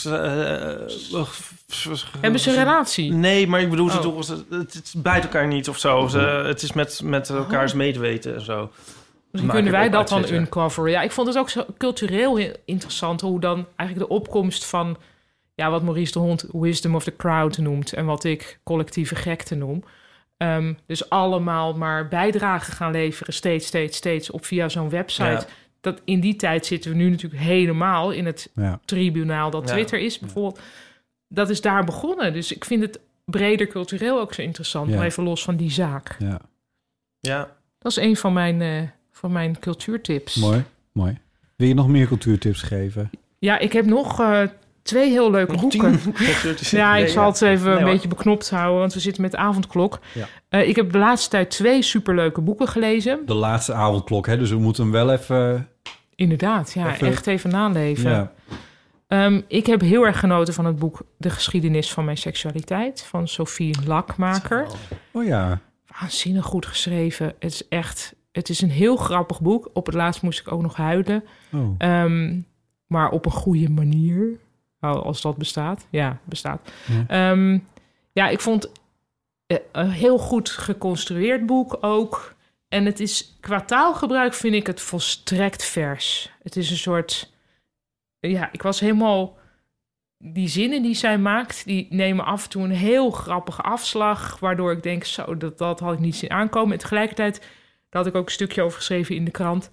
Hebben ze een relatie? Nee, maar ik bedoel, het bijt elkaar niet of zo. Het is met elkaars medeweten en zo. Dus kunnen wij dat dan uncoveren? Ja, ik vond het ook zo cultureel heel interessant... hoe dan eigenlijk de opkomst van... wat Maurice de Hond wisdom of the crowd noemt... en wat ik collectieve gekte noem... dus allemaal maar bijdragen gaan leveren... steeds op via zo'n website. Ja. Dat in die tijd zitten we nu natuurlijk helemaal... in het tribunaal dat Twitter is bijvoorbeeld. Dat is daar begonnen. Dus ik vind het breder cultureel ook zo interessant... maar even los van die zaak. Ja. Dat is een van mijn cultuurtips. Mooi. Wil je nog meer cultuurtips geven? Ja, ik heb nog... 2 heel leuke boeken. Ik zal het even een beetje beknopt houden... want we zitten met de avondklok. Ja. Ik heb de laatste tijd 2 superleuke boeken gelezen. De laatste avondklok, hè? Dus we moeten hem wel even... Inderdaad, echt even naleven. Ja. Ik heb heel erg genoten van het boek... De geschiedenis van mijn seksualiteit... van Sophie Lakmaker. Oh ja. Waanzinnig goed geschreven. Het is een heel grappig boek. Op het laatst moest ik ook nog huilen. Oh. Maar op een goede manier... als dat bestaat. Ja, bestaat. Ja, ik vond een heel goed geconstrueerd boek ook. En het is qua taalgebruik vind ik het volstrekt vers. Het is een soort... ik was helemaal... Die zinnen die zij maakt, die nemen af en toe een heel grappige afslag... waardoor ik denk, zo, dat had ik niet zien aankomen. En tegelijkertijd, daar had ik ook een stukje over geschreven in de krant...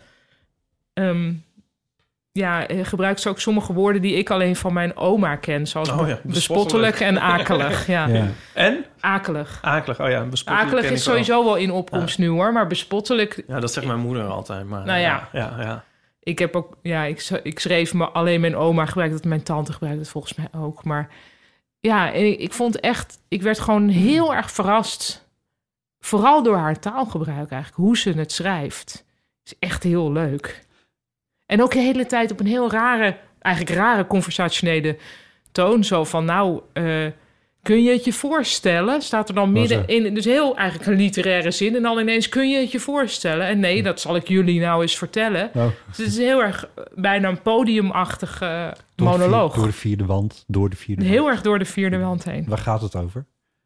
gebruikt ze ook sommige woorden die ik alleen van mijn oma ken. Zoals bespottelijk en akelig. Ja. En? Akelig. Akelig, oh ja. Bespottelijk akelig is sowieso wel in opkomst nu hoor, maar bespottelijk... Ja, dat zegt mijn moeder altijd. Maar, nou ja. Ja. ik heb ook... Ja, ik schreef me alleen mijn oma gebruikt het. Mijn tante gebruikt het volgens mij ook. Maar ja, ik vond echt... Ik werd gewoon heel erg verrast. Vooral door haar taalgebruik eigenlijk. Hoe ze het schrijft. Is echt heel leuk. En ook de hele tijd op een heel rare conversationele toon. Zo van, kun je het je voorstellen? Staat er dan midden in, dus heel eigenlijk een literaire zin. En dan ineens, kun je het je voorstellen? En nee, dat zal ik jullie nou eens vertellen. Oh. Dus het is heel erg bijna een podiumachtige monoloog. Door de vierde wand. Heel erg door de vierde wand heen. Waar gaat het over?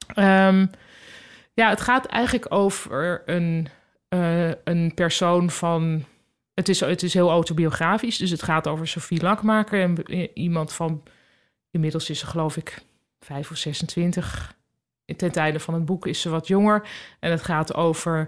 Het gaat eigenlijk over een persoon van... Het is heel autobiografisch, dus het gaat over Sophie Lakmaker. En iemand van... Inmiddels is ze, geloof ik, 5 of 26. Ten tijde van het boek is ze wat jonger. En het gaat over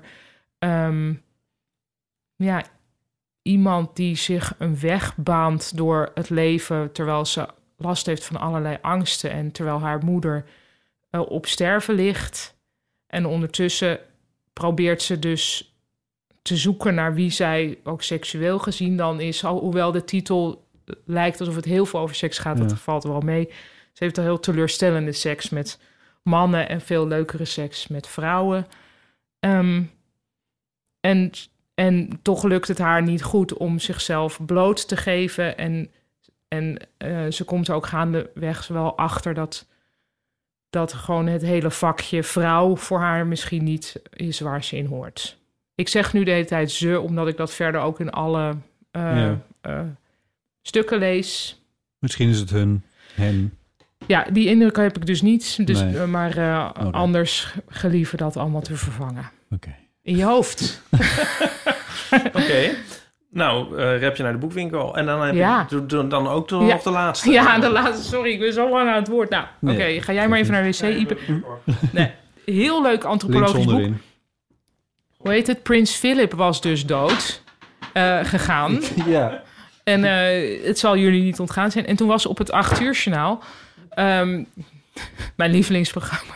iemand die zich een weg baant door het leven... terwijl ze last heeft van allerlei angsten... en terwijl haar moeder op sterven ligt. En ondertussen probeert ze dus te zoeken naar wie zij ook seksueel gezien dan is. Hoewel de titel lijkt alsof het heel veel over seks gaat, dat valt wel mee. Ze heeft een heel teleurstellende seks met mannen en veel leukere seks met vrouwen. En toch lukt het haar niet goed om zichzelf bloot te geven. En ze komt er ook gaandeweg wel achter dat gewoon het hele vakje vrouw voor haar misschien niet is waar ze in hoort. Ik zeg nu de hele tijd ze, omdat ik dat verder ook in alle stukken lees. Misschien is het hen. Ja, die indruk heb ik dus niet. Dus, nee. Maar anders gelieve dat allemaal te vervangen. Okay. In je hoofd. Oké. Nou, rap je naar de boekwinkel. En dan heb je dan ook nog de laatste. Ja, de laatste. Sorry, ik ben zo lang aan het woord. Nou, oké, ga jij maar even naar de wc, Ipe. Nee, heel leuk antropologisch boek. Hoe heet het? Prins Philip was dus dood gegaan. Ja. En het zal jullie niet ontgaan zijn. En toen was op het 8 uur journaal... mijn lievelingsprogramma...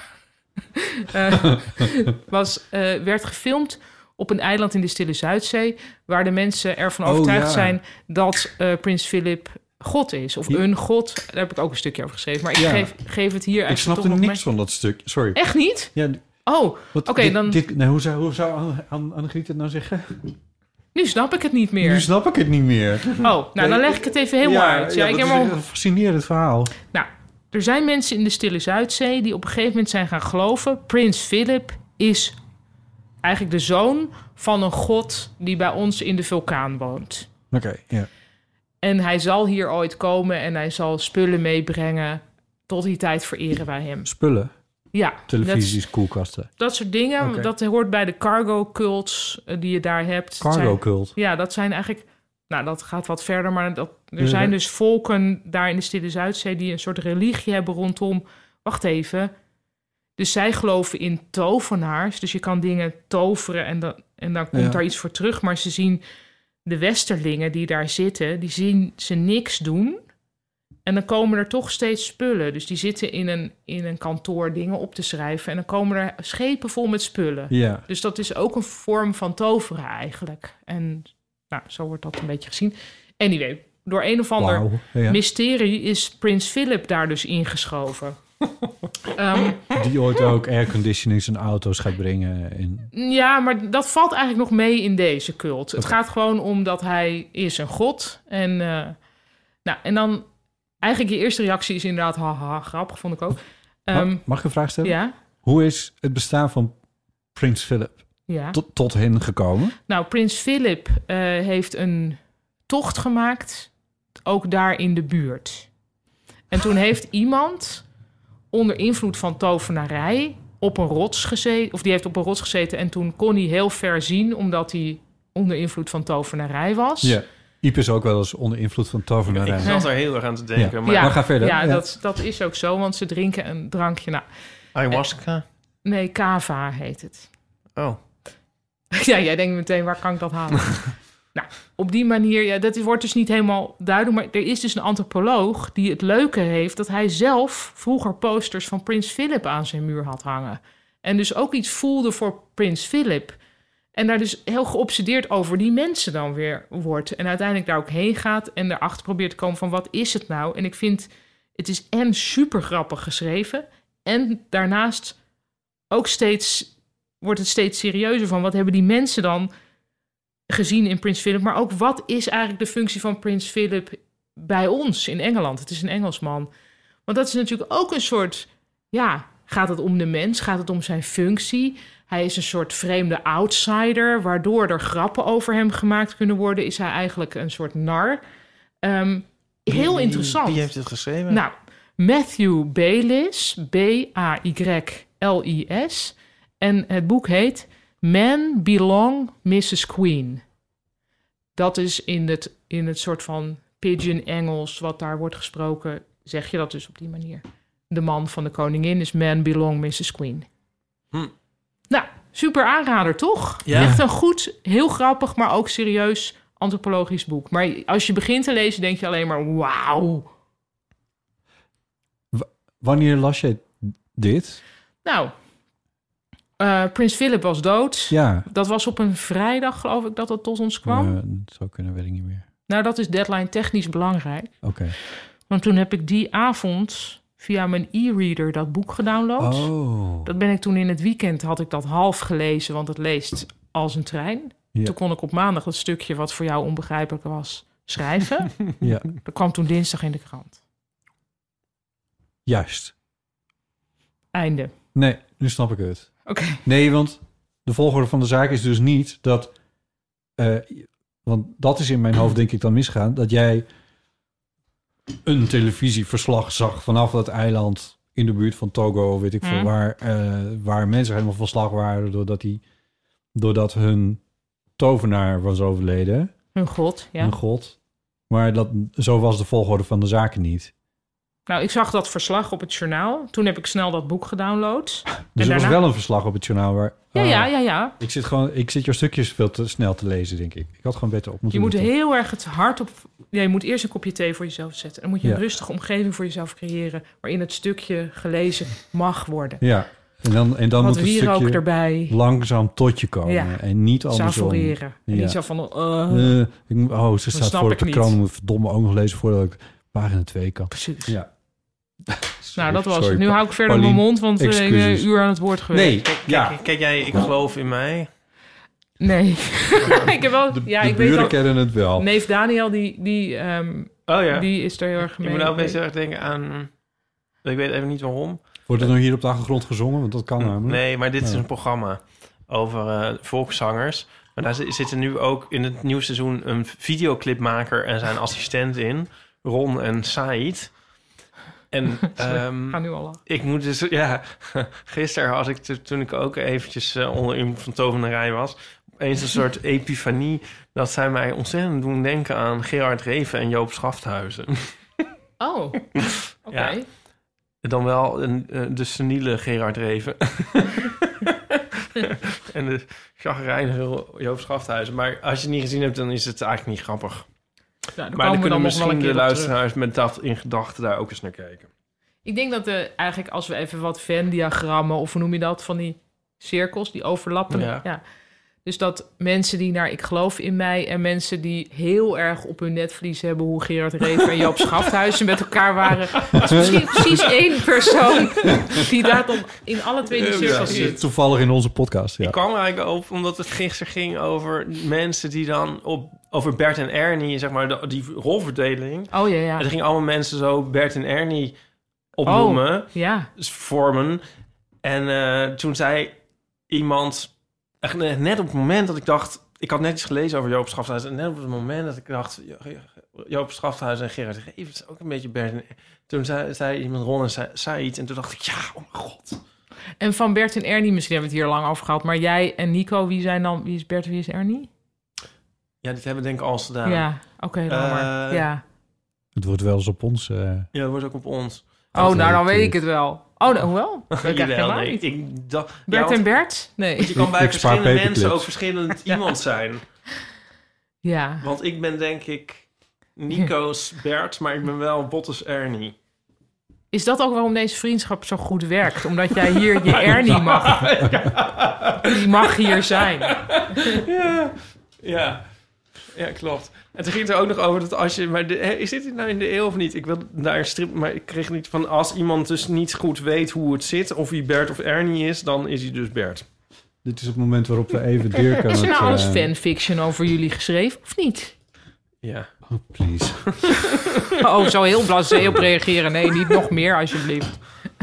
werd gefilmd op een eiland in de Stille Zuidzee... waar de mensen ervan overtuigd zijn dat prins Philip God is. Of een God. Daar heb ik ook een stukje over geschreven. Maar ik geef het hier... Ik snapte niks van dat stuk. Sorry. Echt niet? Ja. Oh, oké, dan... Hoe zou Annegriet het nou zeggen? Nu snap ik het niet meer. Nu snap ik het niet meer. Oh, nou dan leg ik het even helemaal uit. Ja, ik heb een fascinerend verhaal. Nou, er zijn mensen in de Stille Zuidzee die op een gegeven moment zijn gaan geloven... Prins Philip is eigenlijk de zoon van een god die bij ons in de vulkaan woont. Oké, ja. En hij zal hier ooit komen en hij zal spullen meebrengen. Tot die tijd vereren wij hem. Spullen? Ja. Televisies, koelkasten. Dat soort dingen. Okay. Dat hoort bij de cargo cults die je daar hebt. Cargo cult? Ja, dat zijn eigenlijk... Nou, dat gaat wat verder, maar er zijn dus volken daar in de Stille Zuidzee... die een soort religie hebben rondom... Wacht even. Dus zij geloven in tovenaars. Dus je kan dingen toveren en dan komt daar iets voor terug. Maar ze zien de westerlingen die daar zitten... die zien ze niks doen... En dan komen er toch steeds spullen. Dus die zitten in een kantoor dingen op te schrijven. En dan komen er schepen vol met spullen. Ja. Dus dat is ook een vorm van toveren eigenlijk. En nou, zo wordt dat een beetje gezien. Anyway, door een of ander mysterie is prins Philip daar dus ingeschoven. Die ooit ook airconditionings en auto's gaat brengen. Ja, maar dat valt eigenlijk nog mee in deze cult. Het gaat gewoon om dat hij is een god. En dan... Eigenlijk je eerste reactie is inderdaad haha, grappig, vond ik ook. Mag ik een vraag stellen? Ja. Hoe is het bestaan van prins Philip tot hen gekomen? Nou, prins Philip heeft een tocht gemaakt, ook daar in de buurt. En toen heeft iemand onder invloed van tovenarij op een rots gezeten... of die heeft op een rots gezeten en toen kon hij heel ver zien... omdat hij onder invloed van tovenarij was... Ja. Ipe is ook wel eens onder invloed van tovenarij. Ik zat er heel erg aan te denken. Ja. Maar ga verder. Ja, dat is ook zo, want ze drinken een drankje. Nou, ayahuasca? Nee, kava heet het. Oh. Ja, jij denkt meteen, waar kan ik dat halen? Nou, op die manier, dat wordt dus niet helemaal duidelijk... maar er is dus een antropoloog die het leuke heeft... dat hij zelf vroeger posters van prins Philip aan zijn muur had hangen. En dus ook iets voelde voor prins Philip... En daar dus heel geobsedeerd over die mensen dan weer wordt. En uiteindelijk daar ook heen gaat en erachter probeert te komen van wat is het nou? En ik vind, het is en super grappig geschreven. En daarnaast ook wordt het steeds serieuzer van wat hebben die mensen dan gezien in Prins Philip. Maar ook wat is eigenlijk de functie van Prins Philip bij ons in Engeland? Het is een Engelsman. Want dat is natuurlijk ook een soort, gaat het om de mens? Gaat het om zijn functie? Hij is een soort vreemde outsider, waardoor er grappen over hem gemaakt kunnen worden. Is hij eigenlijk een soort nar? Heel interessant. Wie heeft het geschreven? Nou, Matthew Baylis, Baylis. En het boek heet Man Belong Mrs. Queen. Dat is in het soort van pidgin Engels wat daar wordt gesproken, zeg je dat dus op die manier. De man van de koningin is Man Belong Mrs. Queen. Nou, super aanrader, toch? Ja. Echt een goed, heel grappig, maar ook serieus antropologisch boek. Maar als je begint te lezen, denk je alleen maar, wauw. Wanneer las je dit? Nou, Prins Philip was dood. Ja. Dat was op een vrijdag, geloof ik, dat het tot ons kwam. Dat zou kunnen, weet ik niet meer. Nou, dat is deadline technisch belangrijk. Oké. Want toen heb ik die avond via mijn e-reader dat boek gedownload. Oh. Dat ben ik toen in het weekend, had ik dat half gelezen, want het leest als een trein. Ja. Toen kon ik op maandag het stukje wat voor jou onbegrijpelijk was schrijven. Ja, Dat kwam toen dinsdag in de krant. juist. Einde. Nee, nu snap ik het. Oké. Nee, want de volgorde van de zaak is dus niet dat... want dat is in mijn hoofd denk ik dan misgaan... dat jij een televisieverslag zag vanaf dat eiland... in de buurt van Togo, weet ik veel... waar mensen helemaal van slag waren... doordat hun tovenaar was overleden. Hun god, ja. Hun god. Maar zo was de volgorde van de zaken niet. Nou, ik zag dat verslag op het journaal. Toen heb ik snel dat boek gedownload. Dus en er was wel een verslag op het journaal waar... Ja. Ik zit jouw stukjes veel te snel te lezen, denk ik. Ik had gewoon beter op moeten Je moet letten. heel erg het hart op... Ja, je moet eerst een kopje thee voor jezelf zetten. Dan moet je een rustige omgeving voor jezelf creëren... waarin het stukje gelezen mag worden. Ja, en dan Wat moet het wierook stukje erbij. Langzaam tot je komen. Ja. En niet andersom. Savoreren. En Ja. niet zo van... Ze staat snap voor ik op de niet. krant. Moet ik verdomme ook nog lezen voordat ik pagina 2 kan. Precies. Ja. Nou, dat was Sorry, het. Nu hou ik verder Paulien, mijn mond, want ik ben excuses. een uur aan het woord geweest. Nee, Kijk jij, ik geloof in mij. Nee. Ik heb wel... de ik weet buren wel... kennen het wel. Neef Daniel, die Oh ja. die is er heel erg Ik mee. moet ook best heel erg denken aan... Ik weet even niet waarom. Wordt het nou hier op de achtergrond gezongen? Want dat kan namelijk. Nee, maar dit is Ja. een programma over volkszangers. Maar daar zit er nu ook in het nieuwe seizoen een videoclipmaker en zijn assistent in. Ron en Said. En Ga nu al lachen. ik moet dus... Ja, gisteren had ik toen ik ook eventjes onder iemand van tovenarij was... opeens een soort epifanie... dat zij mij ontzettend doen denken aan Gerard Reven en Joop Schafthuizen. Oh, oké. Ja. Dan wel de seniele Gerard Reven. En de chagrijnige Joop Schafthuizen. Maar als je het niet gezien hebt, dan is het eigenlijk niet grappig. Nou, Maar dan kunnen nog wel een misschien keer de op luisteraars met dat in gedachten daar ook eens naar kijken. Ik denk dat eigenlijk als we even wat Venn-diagrammen... of hoe noem je dat, van die cirkels, die overlappen. Ja. Dus dat mensen die naar Ik geloof in mij... en mensen die heel erg op hun netvlies hebben... hoe Gerard Reven en Joop Schafthuizen met elkaar waren... dat is misschien precies één persoon... die daar dan in alle twee die cirkels zit. Toevallig in onze podcast, ja. Ik kwam er eigenlijk op omdat het gisteren ging over mensen die dan over Bert en Ernie, zeg maar, die rolverdeling. Oh ja. En er gingen allemaal mensen zo Bert en Ernie opnoemen, Ja. vormen. En toen zei iemand, echt net op het moment dat ik dacht... Ik had net iets gelezen over Joop Schafthuizen. En net op het moment dat ik dacht... Joop Schafthuizen en Gerard Reven is ook een beetje Bert en... Toen zei iemand Ron en Said. En toen dacht ik, ja, oh mijn god. En van Bert en Ernie, misschien hebben we het hier lang over gehad... maar jij en Nico, wie is Bert en wie is Ernie? Ja, dit hebben we denk ik al gedaan. Ja, oké, dan maar. Ja. Het wordt wel eens op ons... Ja, dat wordt ook op ons. Oh, nou, dan weet ik het wel. Oh, hoewel. Dat weet ik echt helemaal nee. niet. Bert Bert en Bert? Nee. Je kan bij Ik spaar verschillende mensen paperclips. ook verschillend iemand zijn. Ja. Want ik ben denk ik Nico's Bert, maar ik ben wel Bottes Ernie. Is dat ook waarom deze vriendschap zo goed werkt? Omdat jij hier je Ernie mag. Die mag hier zijn. Ja, klopt. En toen ging het er ook nog over dat als je... Maar is dit nou in de eeuw of niet? Ik wil daar een strip... Maar ik kreeg niet van... Als iemand dus niet goed weet hoe het zit... of wie Bert of Ernie is... dan is hij dus Bert. Dit is het moment waarop we even Dirk aan Is er het... nou alles fanfiction over jullie geschreven of niet? Ja. Oh, please. Oh, zo heel blasé op reageren. Nee, niet nog meer alsjeblieft.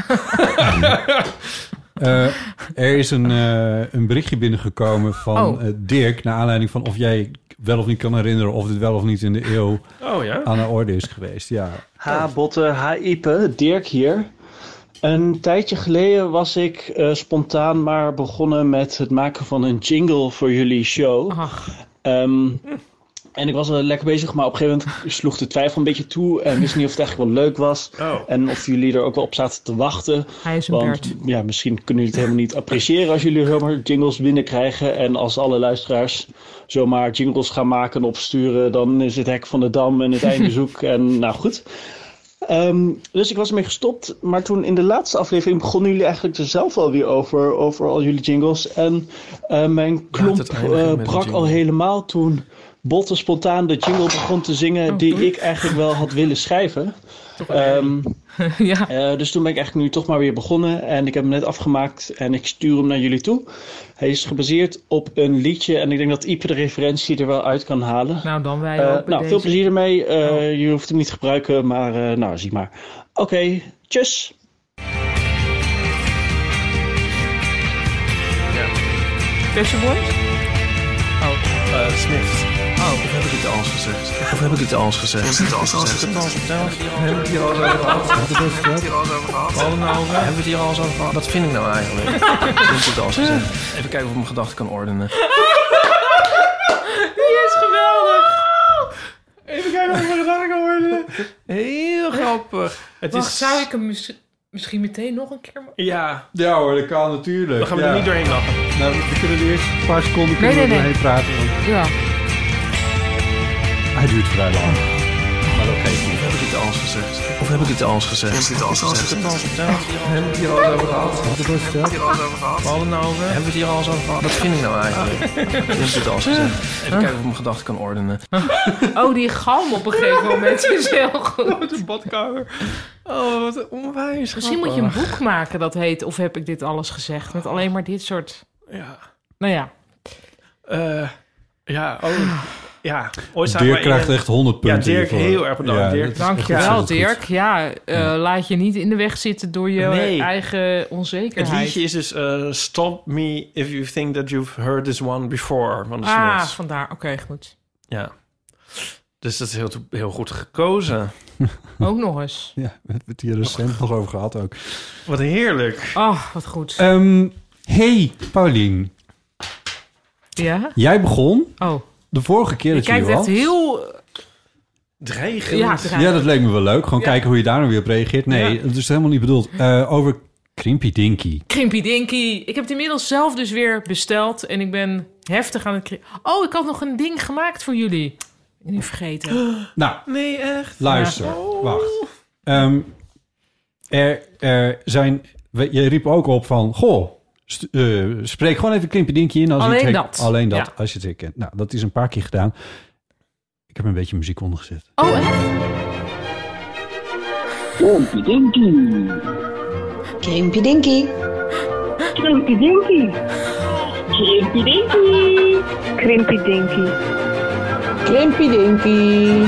Er is een berichtje binnengekomen van Dirk... naar aanleiding van of jij wel of niet kan herinneren... of dit wel of niet in de eeuw aan de orde is geweest. Ja. Ha Botte, ha Ipe, Dirk hier. Een tijdje geleden was ik spontaan maar begonnen met het maken van een jingle voor jullie show. En ik was wel lekker bezig, maar op een gegeven moment sloeg de twijfel een beetje toe. En wist niet of het eigenlijk wel leuk was. Oh. En of jullie er ook wel op zaten te wachten. Hij is een Bert. Ja, misschien kunnen jullie het helemaal niet appreciëren als jullie zomaar jingles binnenkrijgen. En als alle luisteraars zomaar jingles gaan maken en opsturen, dan is het hek van de dam en het einde zoek. En nou goed. Dus ik was ermee gestopt. Maar toen in de laatste aflevering begonnen jullie eigenlijk er zelf alweer over al jullie jingles. En mijn klomp brak al helemaal toen Botte spontaan de jingle begon te zingen die ik eigenlijk wel had willen schrijven. Dus toen ben ik eigenlijk nu toch maar weer begonnen. En ik heb hem net afgemaakt en ik stuur hem naar jullie toe. Hij is gebaseerd op een liedje. En ik denk dat Ipe de referentie er wel uit kan halen. Nou, dan wij ook veel plezier ermee. Je hoeft hem niet te gebruiken, maar zie maar. Oké, tjus. Pepsi Boys? Smith. Of heb ik het al eens gezegd? Heb ik het al eens gezegd? Hebben we het hier al eens over gehad? Hebben we het hier al eens over gehad? Wat vind ik nou eigenlijk? Heb ik het al eens gezegd? Even kijken of ik mijn gedachten kan ordenen. Die is geweldig! Even kijken of ik mijn gedachten kan ordenen. Heel grappig. Zou ik hem misschien meteen nog een keer... Ja hoor, dat kan natuurlijk. Dan gaan we er niet doorheen lachen. Nou, we kunnen de eerste paar seconden doorheen praten. Ja. Hij duurt vrij lang. Maar dat geeft niet. Heb ik het al eens gezegd? Of heb ik het al eens gezegd? Hebben we het hier al eens over gehad? Hebben we het hier al eens over gehad? Wat vind ik nou eigenlijk? Heb ik het al eens gezegd? Even kijken of ik mijn gedachten kan ordenen. Oh, die galm op een gegeven moment is heel goed. De badkamer. Oh, wat onwijs. Misschien moet je een boek maken dat heet Of heb ik dit alles gezegd? Met alleen maar dit soort... Ja. Nou ja. Ja, Dirk krijgt echt 100 punten. Ja, Dirk, heel erg bedankt. Dirk. Dankjewel, Dirk. Ja, laat je niet in de weg zitten door je eigen onzekerheid. Het liedje is dus Stop Me If You Think That You've Heard This One Before van de Smiths. Vandaar. Oké, goed. Ja. Dus dat is heel goed gekozen. Ook nog eens. Ja, we hebben het hier recent nog over gehad ook. Wat heerlijk. Oh, wat goed. Hey, Paulien. Ja? Jij begon... Oh. De vorige keer dat je kijkt echt heel... dreigend. Ja, dat leek me wel leuk. Gewoon kijken hoe je daar nou weer op reageert. Nee, dat is helemaal niet bedoeld. Over Krimpy Dinky. Krimpy Dinky. Ik heb het inmiddels zelf dus weer besteld. En ik ben heftig aan het... Oh, ik had nog een ding gemaakt voor jullie. Ik ben niet vergeten. Nou. Nee, echt? Luister. Wacht. Er zijn... Je riep ook op van... Goh. Spreek gewoon even Krimpy Dinky in. Alleen dat, als je het herkent. Nou, dat is een paar keer gedaan. Ik heb een beetje muziek ondergezet. Oh, echt? Krimpy Dinky. Krimpy Dinky. Krimpy Dinky. Krimpy Dinky. Krimpy Dinky. Krimpy Dinky.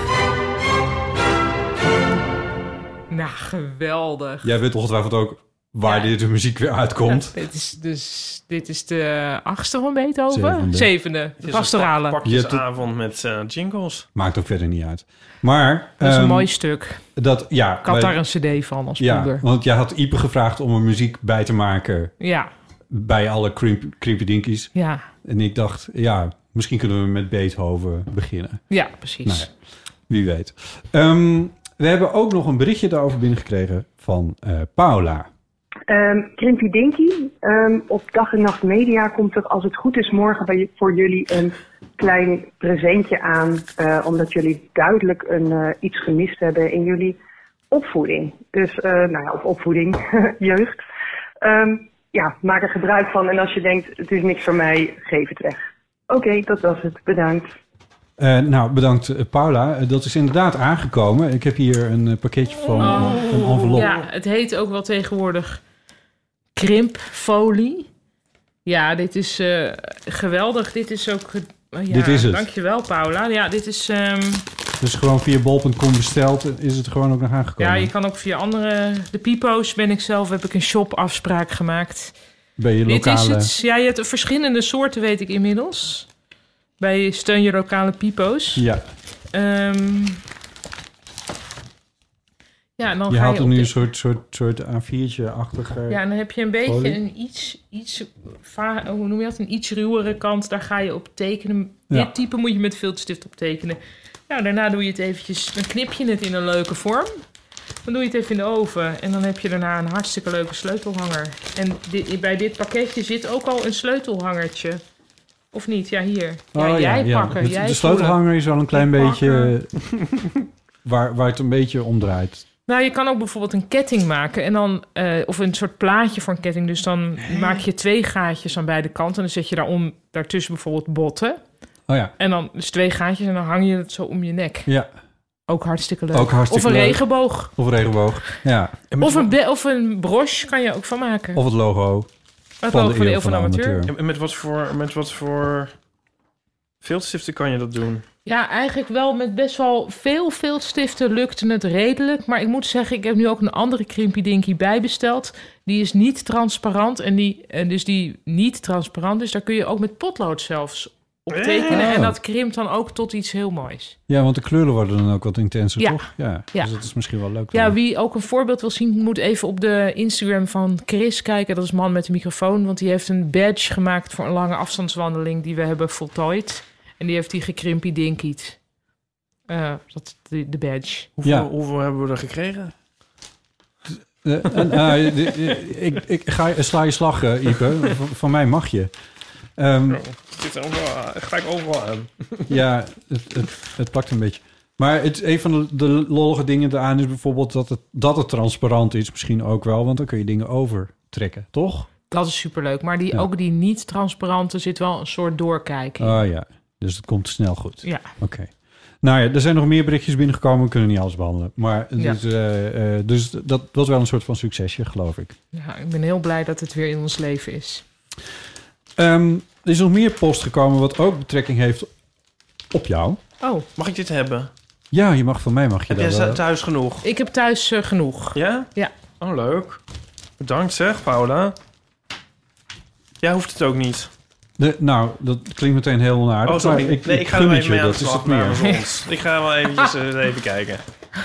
Nou, geweldig. Jij weet ongetwijfeld ook waar deze muziek weer uitkomt. Ja, dit is de 8e van Beethoven. 7e. De pastorale. Pakjesavond met jingles. Maakt ook verder niet uit. Maar... Dat is een mooi stuk. Ik had daar een cd van als poeder. Ja, want jij had Ipe gevraagd om er muziek bij te maken. Ja. Bij alle Krimpy Dinkies. Ja. En ik dacht, misschien kunnen we met Beethoven beginnen. Ja, precies. Nou, wie weet. We hebben ook nog een berichtje daarover binnengekregen van Paula. Krimpy Dinky, op Dag en Nacht Media komt er, als het goed is, morgen voor jullie een klein presentje aan. Omdat jullie duidelijk iets gemist hebben in jullie opvoeding. Dus, of opvoeding, jeugd. Maak er gebruik van. En als je denkt, het is niks voor mij, geef het weg. Oké, dat was het. Bedankt. Bedankt Paula. Dat is inderdaad aangekomen. Ik heb hier een pakketje van een envelop. Ja, het heet ook wel tegenwoordig krimpfolie. Ja, dit is geweldig. Dit is ook... dit is het. Dankjewel, Paula. Ja, dit is... Dus gewoon via bol.com besteld is het gewoon ook nog aangekomen? Ja, je kan ook via andere... De Pipo's heb ik een shopafspraak gemaakt. Bij je lokale... Dit is het. Ja, je hebt verschillende soorten, weet ik inmiddels. Bij steun je lokale Pipo's. Ja. Ja, en dan je ga haalt je er nu een soort A4'tje-achtige... Ja, en dan heb je een beetje folie. hoe noem je dat? Een iets ruwere kant. Daar ga je op tekenen. Ja. Dit type moet je met viltstift op tekenen. Nou, daarna doe je het eventjes... Dan knip je het in een leuke vorm. Dan doe je het even in de oven. En dan heb je daarna een hartstikke leuke sleutelhanger. En bij dit pakketje zit ook al een sleutelhangertje. Of niet? Ja, hier. Ja, jij pakken. Jij de sleutelhanger is wel een klein beetje... waar het een beetje om draait. Nou, je kan ook bijvoorbeeld een ketting maken. En dan, of een soort plaatje voor een ketting. Dus dan maak je 2 gaatjes aan beide kanten. En dan zet je daartussen bijvoorbeeld botten. Oh ja. En dan dus 2 gaatjes en dan hang je het zo om je nek. Ja. Ook hartstikke leuk. Of een regenboog. Of een regenboog, ja. Of een broche kan je ook van maken. Of het logo. Het logo van de Eeuw van de Amateur. En met wat voor viltstiften kan je dat doen? Ja, eigenlijk wel met best wel veel viltstiften lukte het redelijk. Maar ik moet zeggen, ik heb nu ook een andere Krimpy Dinky bijbesteld. Die is niet transparant. En die niet transparant is, daar kun je ook met potlood zelfs op tekenen. En dat krimpt dan ook tot iets heel moois. Ja, want de kleuren worden dan ook wat intenser, ja. toch? Ja. Dus dat is misschien wel leuk. Ja, wie ook een voorbeeld wil zien, moet even op de Instagram van Chris kijken. Dat is man met de microfoon, want die heeft een badge gemaakt voor een lange afstandswandeling die we hebben voltooid. En die heeft hij gekrimpy dinkied. De badge. Hoeveel hebben we er gekregen? Ik sla je slag, Ipe. Van mij mag je. Dit ga ik overal aan. Ja, het plakt een beetje. Maar een van de lollige dingen eraan is bijvoorbeeld dat het transparant is. Misschien ook wel, want dan kun je dingen overtrekken, toch? Dat is superleuk. Maar ook die niet transparante zit wel een soort doorkijken. Oh ja, dus het komt snel goed. Ja. Oké. Nou ja, er zijn nog meer berichtjes binnengekomen. We kunnen niet alles behandelen. Maar dus dat was wel een soort van succesje, geloof ik. Ja, ik ben heel blij dat het weer in ons leven is. Er is nog meer post gekomen wat ook betrekking heeft op jou. Oh. Mag ik dit hebben? Ja, van mij mag je dat. Heb jij thuis genoeg? Ik heb thuis genoeg. Ja? Ja. Oh, leuk. Bedankt zeg, Paula. Jij hoeft het ook niet. Dat klinkt meteen heel onaardig. Oh, sorry. Ik ga er even mee aan de slag namens ons. Ik ga wel eventjes even kijken.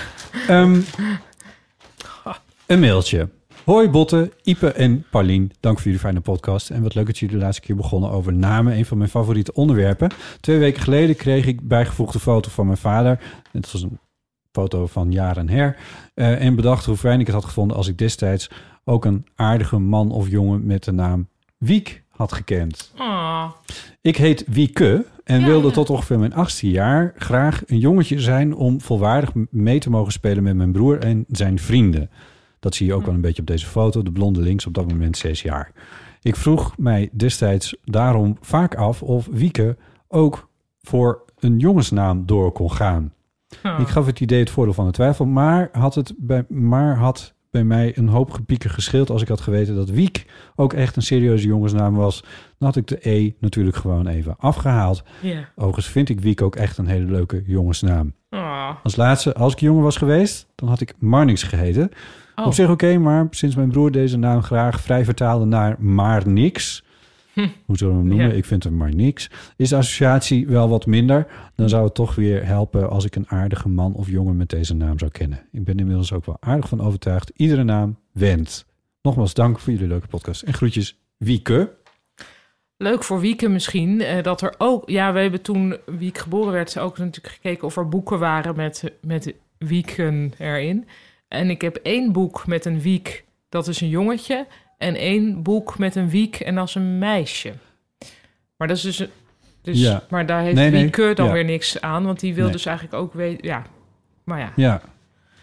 Een mailtje. Hoi Botte, Ipe en Paulien. Dank voor jullie fijne podcast. En wat leuk dat jullie de laatste keer begonnen over namen. Een van mijn favoriete onderwerpen. 2 weken geleden kreeg ik bijgevoegde foto van mijn vader. Het was een foto van jaar en her. En bedacht hoe fijn ik het had gevonden als ik destijds ook een aardige man of jongen met de naam Wiek had gekend. Oh. Ik heet Wieke en wilde tot ongeveer mijn 8e jaar graag een jongetje zijn om volwaardig mee te mogen spelen met mijn broer en zijn vrienden. Dat zie je ook wel een beetje op deze foto. De blonde links, op dat moment 6 jaar. Ik vroeg mij destijds daarom vaak af of Wieke ook voor een jongensnaam door kon gaan. Ik gaf het idee het voordeel van de twijfel, maar had bij mij een hoop gepieken gescheeld als ik had geweten dat Wiek ook echt een serieuze jongensnaam was. Dan had ik de E natuurlijk gewoon even afgehaald. Yeah. Overigens vind ik Wiek ook echt een hele leuke jongensnaam. Oh. Als laatste, als ik jongen was geweest, dan had ik Marnix geheten. Oh. Op zich oké, maar sinds mijn broer deze naam graag vrij vertaalde naar maar niks, hoe zullen we hem noemen? Ik vind hem maar niks. Is de associatie wel wat minder? Dan zou het toch weer helpen als ik een aardige man of jongen met deze naam zou kennen. Ik ben inmiddels ook wel aardig van overtuigd. Iedere naam went. Nogmaals dank voor jullie leuke podcast. En groetjes, Wieke. Leuk voor Wieke misschien. Dat er ook... Ja, we hebben toen Wiek geboren werd ook natuurlijk gekeken of er boeken waren met Wieken erin. En ik heb 1 boek met een Wiek, dat is een jongetje. En 1 boek met een Wiek en dat is een meisje. Maar dat is dus... Maar daar heeft Wieke dan weer niks aan. Want die wil dus eigenlijk ook weten... Ja, maar ja. Ja.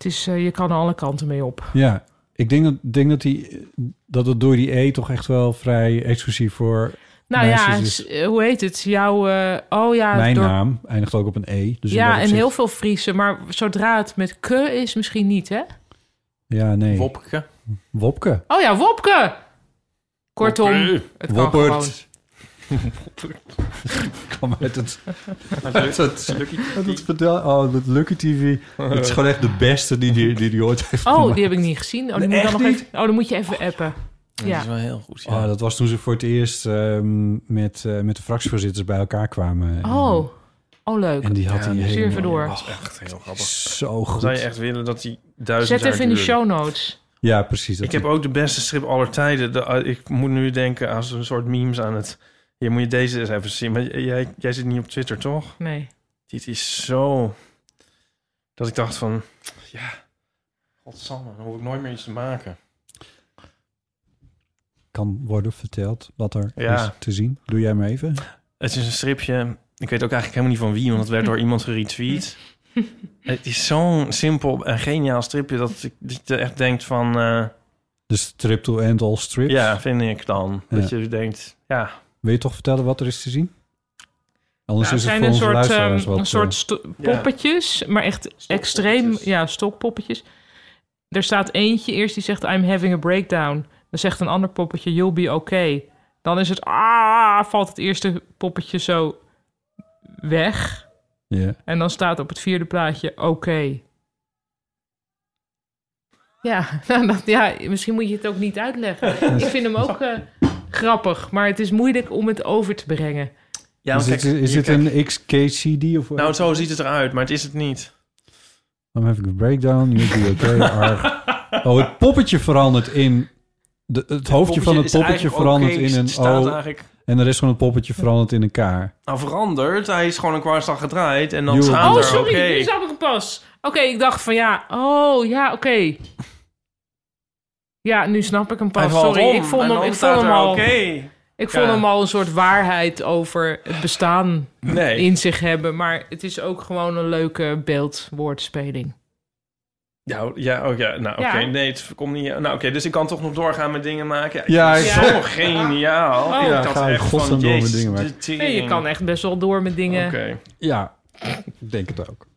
Het is, je kan er alle kanten mee op. Ja, ik denk dat het door die E toch echt wel vrij exclusief voor meisjes is. Hoe heet het? Jouw... Mijn naam eindigt ook op een E. Dus ja, en heel veel Friese. Maar zodra het met ke is, misschien niet, hè? Ja, nee. Wopke. Oh ja, Wopke! Kortom, het kan gewoon. Kom uit het Lucky TV. Het is gewoon echt de beste die ooit heeft gemaakt. Die heb ik niet gezien. Dan moet je even appen. Dat is wel heel goed. Ja. Dat was toen ze voor het eerst met de fractievoorzitters bij elkaar kwamen. Leuk. En die had hij stuur even door. Dat was echt heel grappig. Zo goed. Zou je echt willen dat hij 1000 Zet even in de show notes. Ja, precies. Ik heb ook de beste strip aller tijden. Ik moet nu denken aan zo'n soort memes aan het... Hier moet je deze eens even zien. Maar jij zit niet op Twitter, toch? Nee. Dit is zo... Dat ik dacht van... Ja, godsamme, dan hoef ik nooit meer iets te maken. Kan worden verteld wat er is te zien. Doe jij maar even. Het is een stripje... Ik weet ook eigenlijk helemaal niet van wie, want het werd door iemand geretweet. Het is zo'n simpel en geniaal stripje dat je echt denkt van... De strip to end all strips? Ja, vind ik dan. Ja. Dat je denkt, ja... Wil je toch vertellen wat er is te zien? Anders is het het voor onze luisteraars wat... een soort poppetjes, maar echt extreem... Ja, stokpoppetjes. Er staat eentje eerst die zegt... I'm having a breakdown. Dan zegt een ander poppetje... You'll be okay. Dan is het... valt het eerste poppetje zo weg. Yeah. En dan staat op het vierde plaatje... Oké. Ja, misschien moet je het ook niet uitleggen. Ik vind hem ook grappig, maar het is moeilijk om het over te brengen. Ja, is dit een XKCD? Of nou, zo ziet het eruit, maar het is het niet. I'm having a breakdown, you'll be okay. Het poppetje verandert in... Het hoofdje van het poppetje verandert in een O. Eigenlijk... En de rest van het poppetje verandert in een K. Nou, verandert. Hij is gewoon een kwartslag gedraaid en dan staat er sorry, nu zag ik hem pas. Oké, ik dacht van oké. Ja, nu snap ik hem pas. Sorry, ik vond hem al een soort waarheid over het bestaan in zich hebben. Maar het is ook gewoon een leuke beeldwoordspeling. Nee, het komt niet... Nou, oké, dus ik kan toch nog doorgaan met dingen maken. Zo geniaal. Ik ga echt van door met dingen maken. Nee, je kan echt best wel door met dingen. Okay. Ja, ik denk het ook.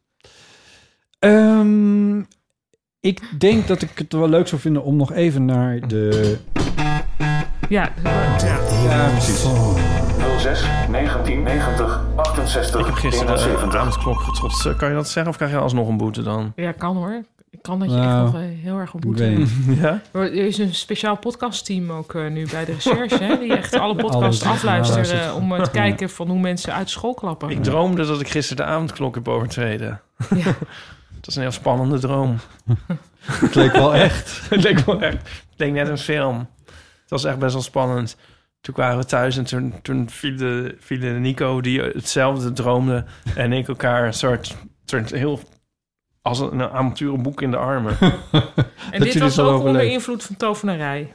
Ik denk dat ik het wel leuk zou vinden om nog even naar de... Ja, precies. 06 1990 68 Ik heb gisteren 71. de avondklok getrotst. Kan je dat zeggen of krijg je alsnog een boete dan? Ja, kan hoor. Ik kan dat je echt nog heel erg op boete. Ja? Er is een speciaal podcastteam ook nu bij de recherche, hè, die echt alle podcasts afluisteren om te kijken van hoe mensen uit school klappen. Ik droomde dat ik gisteren de avondklok heb overtreden. Ja. Dat is een heel spannende droom. Het leek wel echt. Het leek net een film. Het was echt best wel spannend. Toen waren we thuis en toen vielen Nico, die hetzelfde droomde, en ik elkaar een soort heel als een avonturenboek in de armen. En dit was ook onder invloed van tovenarij.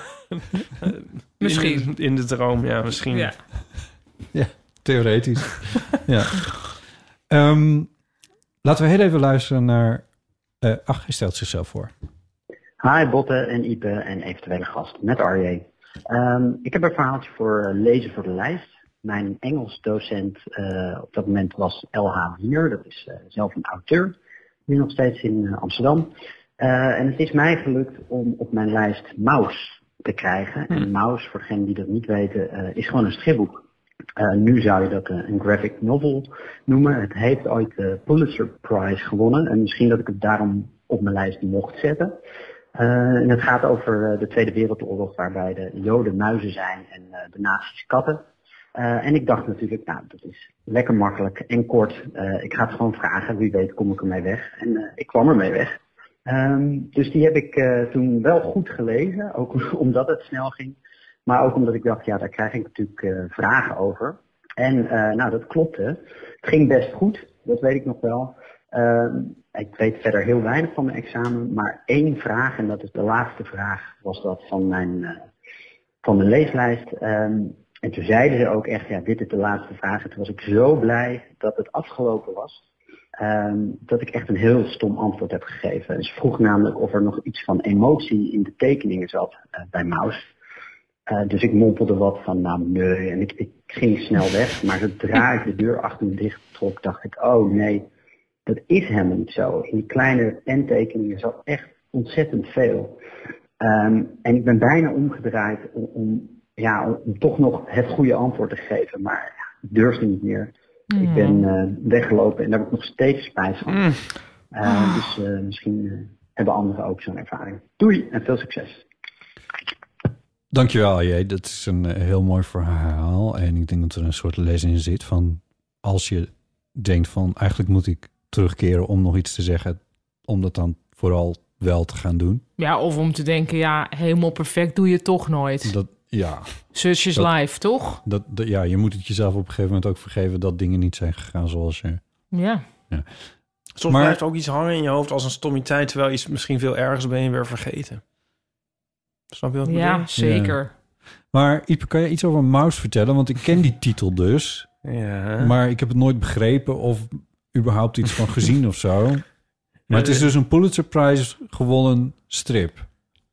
Misschien. In de droom, ja, misschien. Ja, theoretisch. Ja. Laten we heel even luisteren naar... hij stelt zichzelf voor. Hi Botte en Ipe en eventuele gast, met Arje. Ik heb een verhaaltje voor lezen voor de lijst. Mijn Engels docent op dat moment was LH Wier, dat is zelf een auteur, nu nog steeds in Amsterdam. En het is mij gelukt om op mijn lijst Maus te krijgen. En Maus, voor degenen die dat niet weten, is gewoon een stripboek. Nu zou je dat een graphic novel noemen. Het heeft ooit de Pulitzer Prize gewonnen en misschien dat ik het daarom op mijn lijst mocht zetten. En het gaat over de Tweede Wereldoorlog, waarbij de Joden muizen zijn en de nazi's katten. En ik dacht natuurlijk, nou, dat is lekker makkelijk en kort. Ik ga het gewoon vragen, wie weet kom ik ermee weg. En ik kwam ermee weg. Dus die heb ik toen wel goed gelezen, ook omdat het snel ging. Maar ook omdat ik dacht, ja, daar krijg ik natuurlijk vragen over. En nou, dat klopte. Het ging best goed, dat weet ik nog wel. Ik weet verder heel weinig van mijn examen, maar één vraag, en dat is de laatste vraag, was dat van mijn leeslijst. En toen zeiden ze ook echt, ja, dit is de laatste vraag. En toen was ik zo blij dat het afgelopen was. dat ik echt een heel stom antwoord heb gegeven. Ze vroeg namelijk of er nog iets van emotie in de tekeningen zat bij Maus. Dus ik mompelde wat van, nou nee, en ik ging snel weg. Maar zodra ik de deur achter me dicht trok, dacht ik, oh nee, dat is helemaal niet zo. In die kleine pentekeningen zat echt ontzettend veel. En ik ben bijna omgedraaid om toch nog het goede antwoord te geven. Maar ik durfde niet meer. Ik ben weggelopen en daar heb ik nog steeds spijt van. Dus misschien hebben anderen ook zo'n ervaring. Doei en veel succes. Dankjewel, AJ. Dat is een heel mooi verhaal. En ik denk dat er een soort les in zit van... als je denkt van eigenlijk moet ik terugkeren om nog iets te zeggen... om dat dan vooral wel te gaan doen. Ja, of om te denken, helemaal perfect doe je toch nooit. Zusjes live, toch? Je moet het jezelf op een gegeven moment ook vergeven... dat dingen niet zijn gegaan zoals je... Ja. Soms blijft ook iets hangen in je hoofd als een stommiteit... terwijl iets misschien veel ergens ben je weer vergeten. Snap je wat ik bedoel? Ja, zeker. Ja. Maar Ipe, kan je iets over Maus vertellen? Want ik ken die titel dus. Ja. Maar ik heb het nooit begrepen of überhaupt iets van gezien of zo. Maar het is dus een Pulitzer Prize gewonnen strip.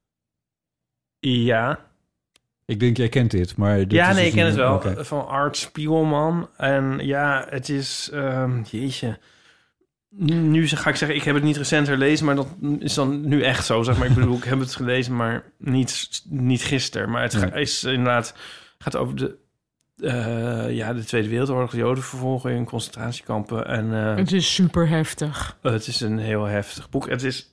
Ja. Ik denk, jij kent dit, maar... Ik ken het wel. Okay. Van Art Spiegelman. En ja, het is... jeetje. Nu ga ik zeggen, ik heb het niet recent herlezen... maar dat is dan nu echt zo, zeg maar. Ik bedoel, ik heb het gelezen, maar niet gisteren. Maar het is inderdaad... gaat over de Tweede Wereldoorlog... de Jodenvervolging, concentratiekampen. En, het is super heftig. Het is een heel heftig boek. Het is...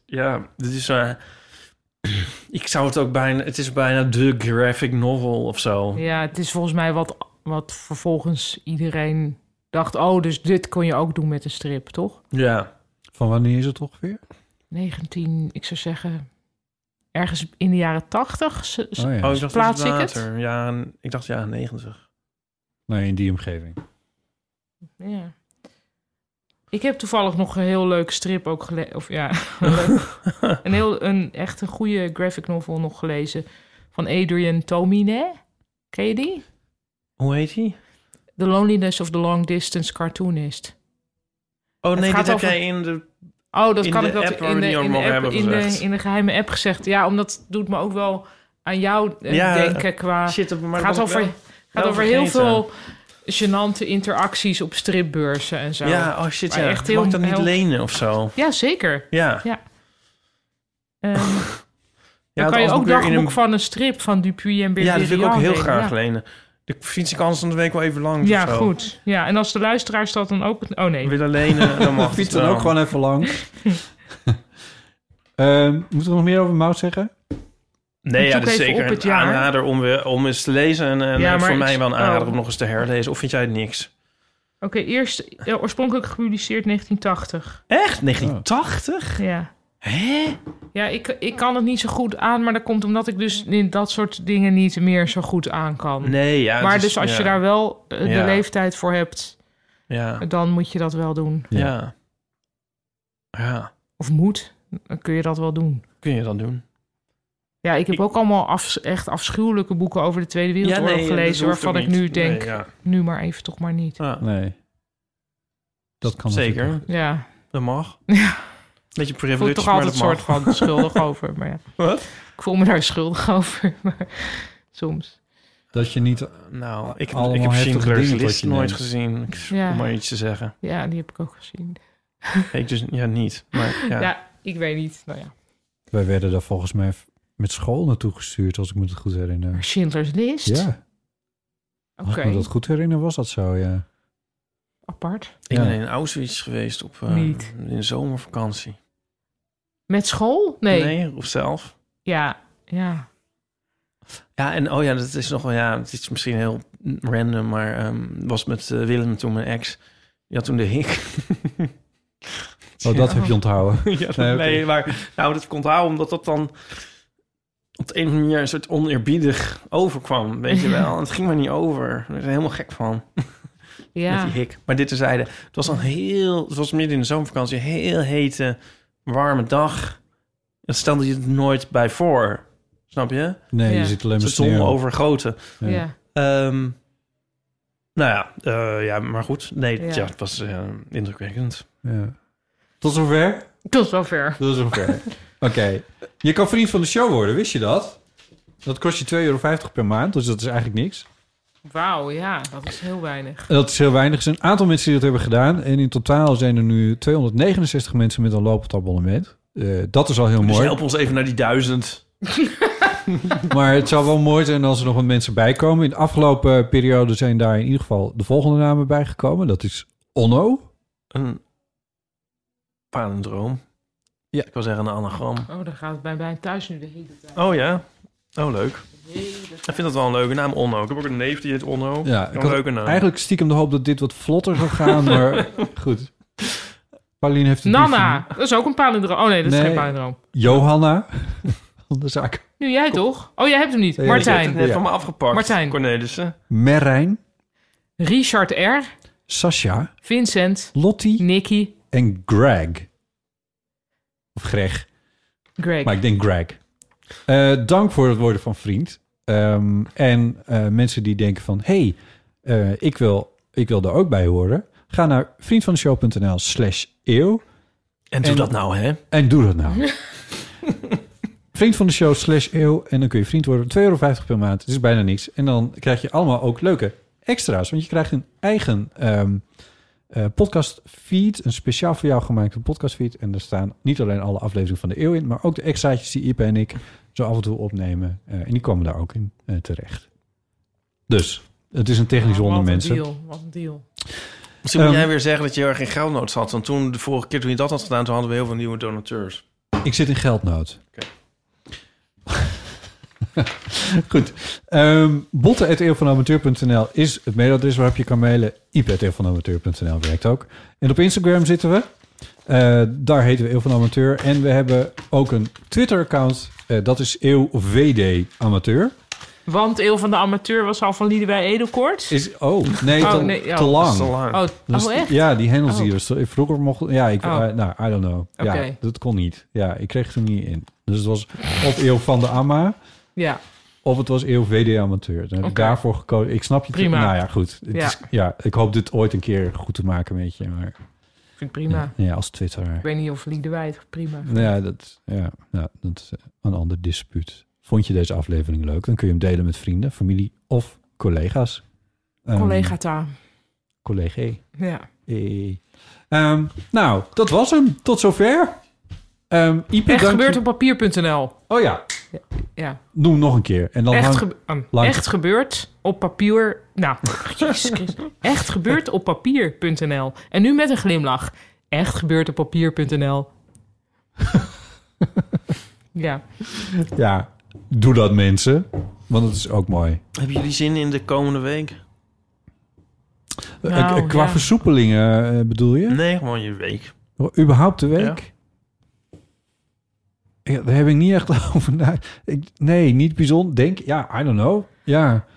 ik zou het ook bijna... Het is bijna de graphic novel of zo. Ja, het is volgens mij wat vervolgens iedereen dacht... dus dit kon je ook doen met een strip, toch? Ja. Van wanneer is het ongeveer? ik zou zeggen... ergens in de jaren 80 ik plaats ik het. Ja, ik dacht jaren 90. Nee, in die omgeving. Ja. Ik heb toevallig nog een heel leuk strip ook gelezen. Of ja, een echt een goede graphic novel nog gelezen. Van Adrian Tomine. Ken je die? Hoe heet die? The Loneliness of the Long Distance Cartoonist. Oh nee, dit heb jij in de... Oh, dat kan ik in de geheime app gezegd. Ja, omdat het doet me ook wel aan jou denken qua... gaat over heel veel gênante interacties op stripbeurzen en zo. Ja, oh shit, ja. Echt Mag ik dat niet lenen of zo? Ja, zeker. Ja. Dan kan je ook dagboek van een strip van Dupuy en Bergerian. Ja, dat wil ik ook heel graag lenen. De fiets ik anders van de week wel even langs. Ja, goed. Ja, en als de luisteraars dat dan ook... Oh nee. Willen lenen, dan mag fiets dan ook gewoon even langs. Moeten we nog meer over Maus zeggen? Nee, dat is zeker een aanrader om eens te lezen. En voor mij wel een aanrader om nog eens te herlezen. Of vind jij het niks? Oké, eerst oorspronkelijk gepubliceerd 1980. Echt? 1980? Ja. Hè? Ja, ik kan het niet zo goed aan, maar dat komt omdat ik dus in dat soort dingen niet meer zo goed aan kan. Nee, ja. Maar dus als je daar wel de leeftijd voor hebt, dan moet je dat wel doen. Ja. Of moet, dan kun je dat wel doen. Kun je dat doen? Ja, ik heb ook allemaal echt afschuwelijke boeken over de Tweede Wereldoorlog gelezen, waarvan ik nu denk, nu maar even toch maar niet. Ja. Nee. Dat kan zeker. Natuurlijk. Ja. Dat mag. Ja. Beetje privilege, ik voel toch altijd een soort van schuldig over. Maar ja. Wat? Ik voel me daar schuldig over, maar soms. Dat je niet... Nou, ik heb Schindler's List nooit gezien. Om maar iets te zeggen. Ja, die heb ik ook gezien. Ik dus niet. Maar, ja, ik weet niet. Nou ja. Wij werden daar volgens mij met school naartoe gestuurd, als ik me het goed herinner. Schindler's List? Ja. Als ik me dat goed herinner, was dat zo, ja. Apart. Ik ben in Auschwitz geweest in de zomervakantie. Met school? Nee, of zelf. Ja. Ja, en dat is nog wel... Ja, het is misschien heel random, maar was met Willem toen mijn ex. Die had toen de hik. Dat heb je onthouden. Nee, maar nou, dat kon onthouden omdat dat dan op de een of andere manier een soort oneerbiedig overkwam, weet je wel. En het ging maar niet over. Ik werd er helemaal gek van. Ja. Met die hik. Maar dit terzijde. Het was midden in de zomervakantie, een heel hete, warme dag. Dat stelde je het nooit bij voor. Snap je? Nee, je zit alleen maar sneeuw. Het zon overgoten. Ja. Maar goed. Nee, het was indrukwekkend. Ja. Tot zover? Tot zover. Tot zover. Oké. Je kan vriend van de show worden, wist je dat? Dat kost je €2,50 per maand, dus dat is eigenlijk niks. Wauw, ja, dat is heel weinig. Dat is heel weinig. Er zijn een aantal mensen die dat hebben gedaan. En in totaal zijn er nu 269 mensen met een lopend abonnement. Dat is al heel Dus mooi. help ons even naar die 1000. Maar het zou wel mooi zijn als er nog wat mensen bij komen. In de afgelopen periode zijn daar in ieder geval de volgende namen bijgekomen. Dat is Onno. Een palindroom. Ja. Ik wil zeggen een anagram. Oh, dan gaat het bij mij thuis nu de hele tijd. Oh ja? Oh, leuk. Ik vind dat wel een leuke naam, Onno. Ik heb ook een neef die heet Onno. Ja, een leuke naam. Eigenlijk stiekem de hoop dat dit wat vlotter zou gaan, maar goed. Pauline heeft een Nana, dat is ook een palindroom. Oh nee, dat is geen palindroom. Johanna. De zaak. Nu jij toch? Oh, jij hebt hem niet. Ja, Martijn. Ik heb het net van me afgepakt. Martijn. Cornelissen. Merijn. Richard R. Sascha. Vincent. Lottie. Nicky. En Greg. Of Greg. Greg. Maar ik denk Greg. Dank voor het worden van vriend. En mensen die denken van... hey, ik wil er ook bij horen. Ga naar vriendvandeshow.nl/eeuw. En doe dat nou, hè? En doe dat nou. Vriend van de show/eeuw. En dan kun je vriend worden. €2,50 per maand. Het is bijna niks. En dan krijg je allemaal ook leuke extra's. Want je krijgt een eigen podcastfeed. Een speciaal voor jou gemaakte podcastfeed. En er staan niet alleen alle afleveringen van de eeuw in... maar ook de extraatjes die Ipe en ik zo af en toe opnemen. En die komen daar ook in terecht. Dus, het is een technisch wonder, mensen. Wat een deal. Misschien moet jij weer zeggen dat je heel erg in geldnood zat. Want toen, de vorige keer toen je dat had gedaan... toen hadden we heel veel nieuwe donateurs. Ik zit in geldnood. Okay. Goed. botten@eeuwvanamateur.nl is het mailadres waarop je kan mailen. ipe@eeuwvanamateur.nl werkt ook. En op Instagram zitten we. Daar heten we Eeuw van Amateur. En we hebben ook een Twitter-account. Dat is EeuwVD Amateur. Want Eeuw van de Amateur was al van Liedewij Edelkoort? Te lang. Echt? Ja, die handles die dus vroeger mochten... Ja, I don't know. Ja, Okay. dat kon niet. Ja, ik kreeg het er niet in. Dus het was of Eeuw van de Amma... Ja. Of het was EeuwVD Amateur. Dan heb ik daarvoor gekozen. Ik snap je. Prima. Nou ja, goed. Ik hoop dit ooit een keer goed te maken met je. Maar, vind ik prima. Ja, als Twitter. Ik weet niet of Liedewij het prima vindt. Dat is een ander dispuut. Vond je deze aflevering leuk? Dan kun je hem delen met vrienden, familie of collega's. Collega-ta. Collega. Ja. Nou, dat was hem. Tot zover. Ipe, Echt gebeurt op papier.nl. Oh ja. Ja. Noem hem nog een keer. En dan echt gebeurt op papier... Nou, Jezus Christus. Echt gebeurt op papier.nl. En nu met een glimlach. Echt gebeurt op papier.nl. Ja. Ja, doe dat mensen. Want het is ook mooi. Hebben jullie zin in de komende week? Qua versoepelingen bedoel je? Nee, gewoon je week. Überhaupt de week? Ja, daar heb ik niet echt over na. Nee, niet bijzonder. Denk, I don't know. Ja.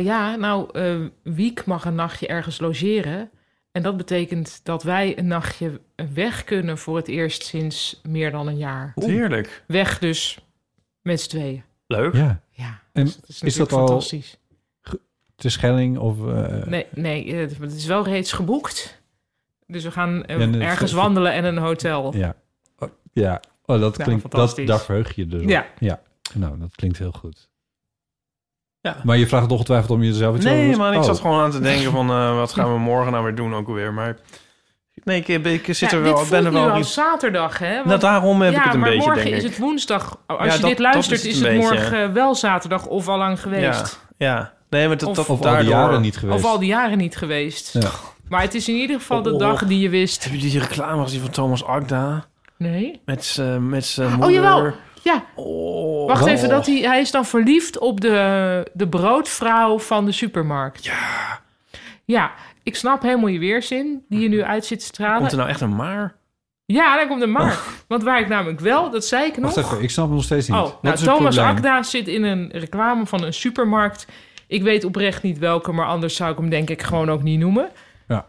Wiek mag een nachtje ergens logeren. En dat betekent dat wij een nachtje weg kunnen voor het eerst sinds meer dan een jaar. Heerlijk. Weg dus met z'n tweeën. Leuk. Ja. En dus is dat fantastisch. Al te Schelling of... Nee, het is wel reeds geboekt. Dus we gaan ergens wandelen en een hotel. Ja. Oh, dat klinkt... fantastisch. Daar verheug je dus op. Ja. Nou, dat klinkt heel goed. Ja. Maar je vraagt ongetwijfeld om jezelf iets over... Nee, man, ik zat gewoon aan te denken van... wat gaan we morgen nou weer doen ook alweer. Maar nee, ik zit er wel... Dit voelt nu als zaterdag, hè? Want, nou, daarom heb ik het een beetje, denk ik. Ja, maar morgen is het woensdag. Als je dit luistert, is het morgen wel zaterdag of al lang geweest. Ja. Nee, maar of al die jaren niet geweest. Of al die jaren niet geweest. Ja. Maar het is in ieder geval de dag die je wist. Heb je die reclame gezien van Thomas Akda? Nee. Met zijn moeder. Oh, jawel. Ja. Wacht even, hij is dan verliefd op de broodvrouw van de supermarkt. Ja. Ja, ik snap helemaal je weerzin die je nu uit zit te stralen. Komt er nou echt een maar? Ja, daar komt een maar. Want waar ik namelijk wel, dat zei ik nog... Wacht even, ik snap het nog steeds niet. Thomas Akda zit in een reclame van een supermarkt. Ik weet oprecht niet welke, maar anders zou ik hem denk ik gewoon ook niet noemen. Ja.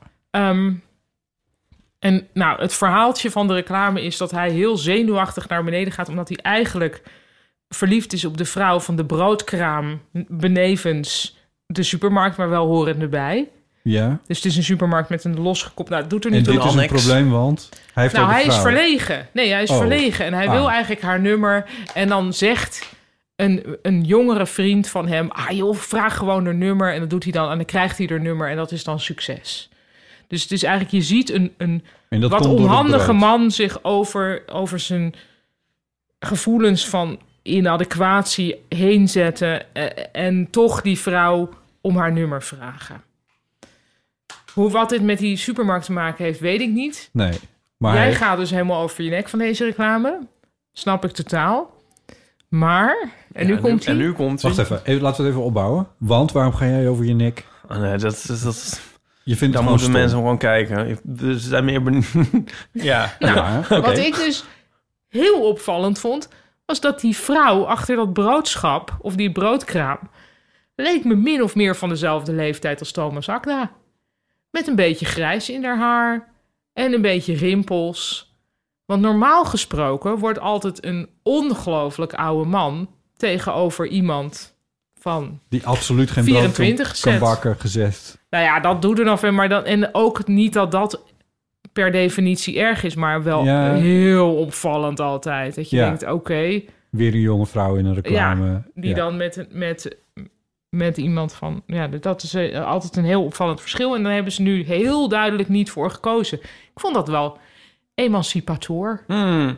En nou, het verhaaltje van de reclame is dat hij heel zenuwachtig naar beneden gaat, omdat hij eigenlijk verliefd is op de vrouw van de broodkraam benevens de supermarkt, maar wel horende bij. Ja. Dus het is een supermarkt met een losgekoppeld... Nou, dat doet er niet En toe. dit is een probleem, want hij heeft ook Nou, een hij is vrouw. verlegen. Nee, hij is verlegen. En hij wil eigenlijk haar nummer. En dan zegt een jongere vriend van hem... joh, vraag gewoon haar nummer. En dat doet hij dan. En dan krijgt hij haar nummer. En dat is dan succes. Dus het is eigenlijk... Je ziet een wat onhandige man zich over zijn gevoelens van inadequatie heen zetten. En toch die vrouw om haar nummer vragen. Wat dit met die supermarkt te maken heeft, weet ik niet. Nee. Maar Jij gaat dus helemaal over je nek van deze reclame. Snap ik totaal. Maar, en nu komt hij. Wacht even, laten we het even opbouwen. Want waarom ga jij over je nek? Nee, dat je vindt dan het moeten stom. mensen gewoon kijken. Ze zijn meer benieuwd. Ja. Wat ik dus heel opvallend vond... was dat die vrouw achter dat broodschap... of die broodkraam... leek me min of meer van dezelfde leeftijd als Thomas Akda. Met een beetje grijs in haar haar... en een beetje rimpels. Want normaal gesproken wordt altijd een ongelooflijk oude man... tegenover iemand van die absoluut geen 24 brood kan bakken gezet. Nou ja, dat doet er dan veel. Maar dan, en ook niet dat per definitie erg is... maar wel heel opvallend altijd. Dat je denkt, oké. Weer een jonge vrouw in een reclame. Ja, die dan met iemand van... Ja, dat is altijd een heel opvallend verschil. En daar hebben ze nu heel duidelijk niet voor gekozen. Ik vond dat wel emancipator. Nou,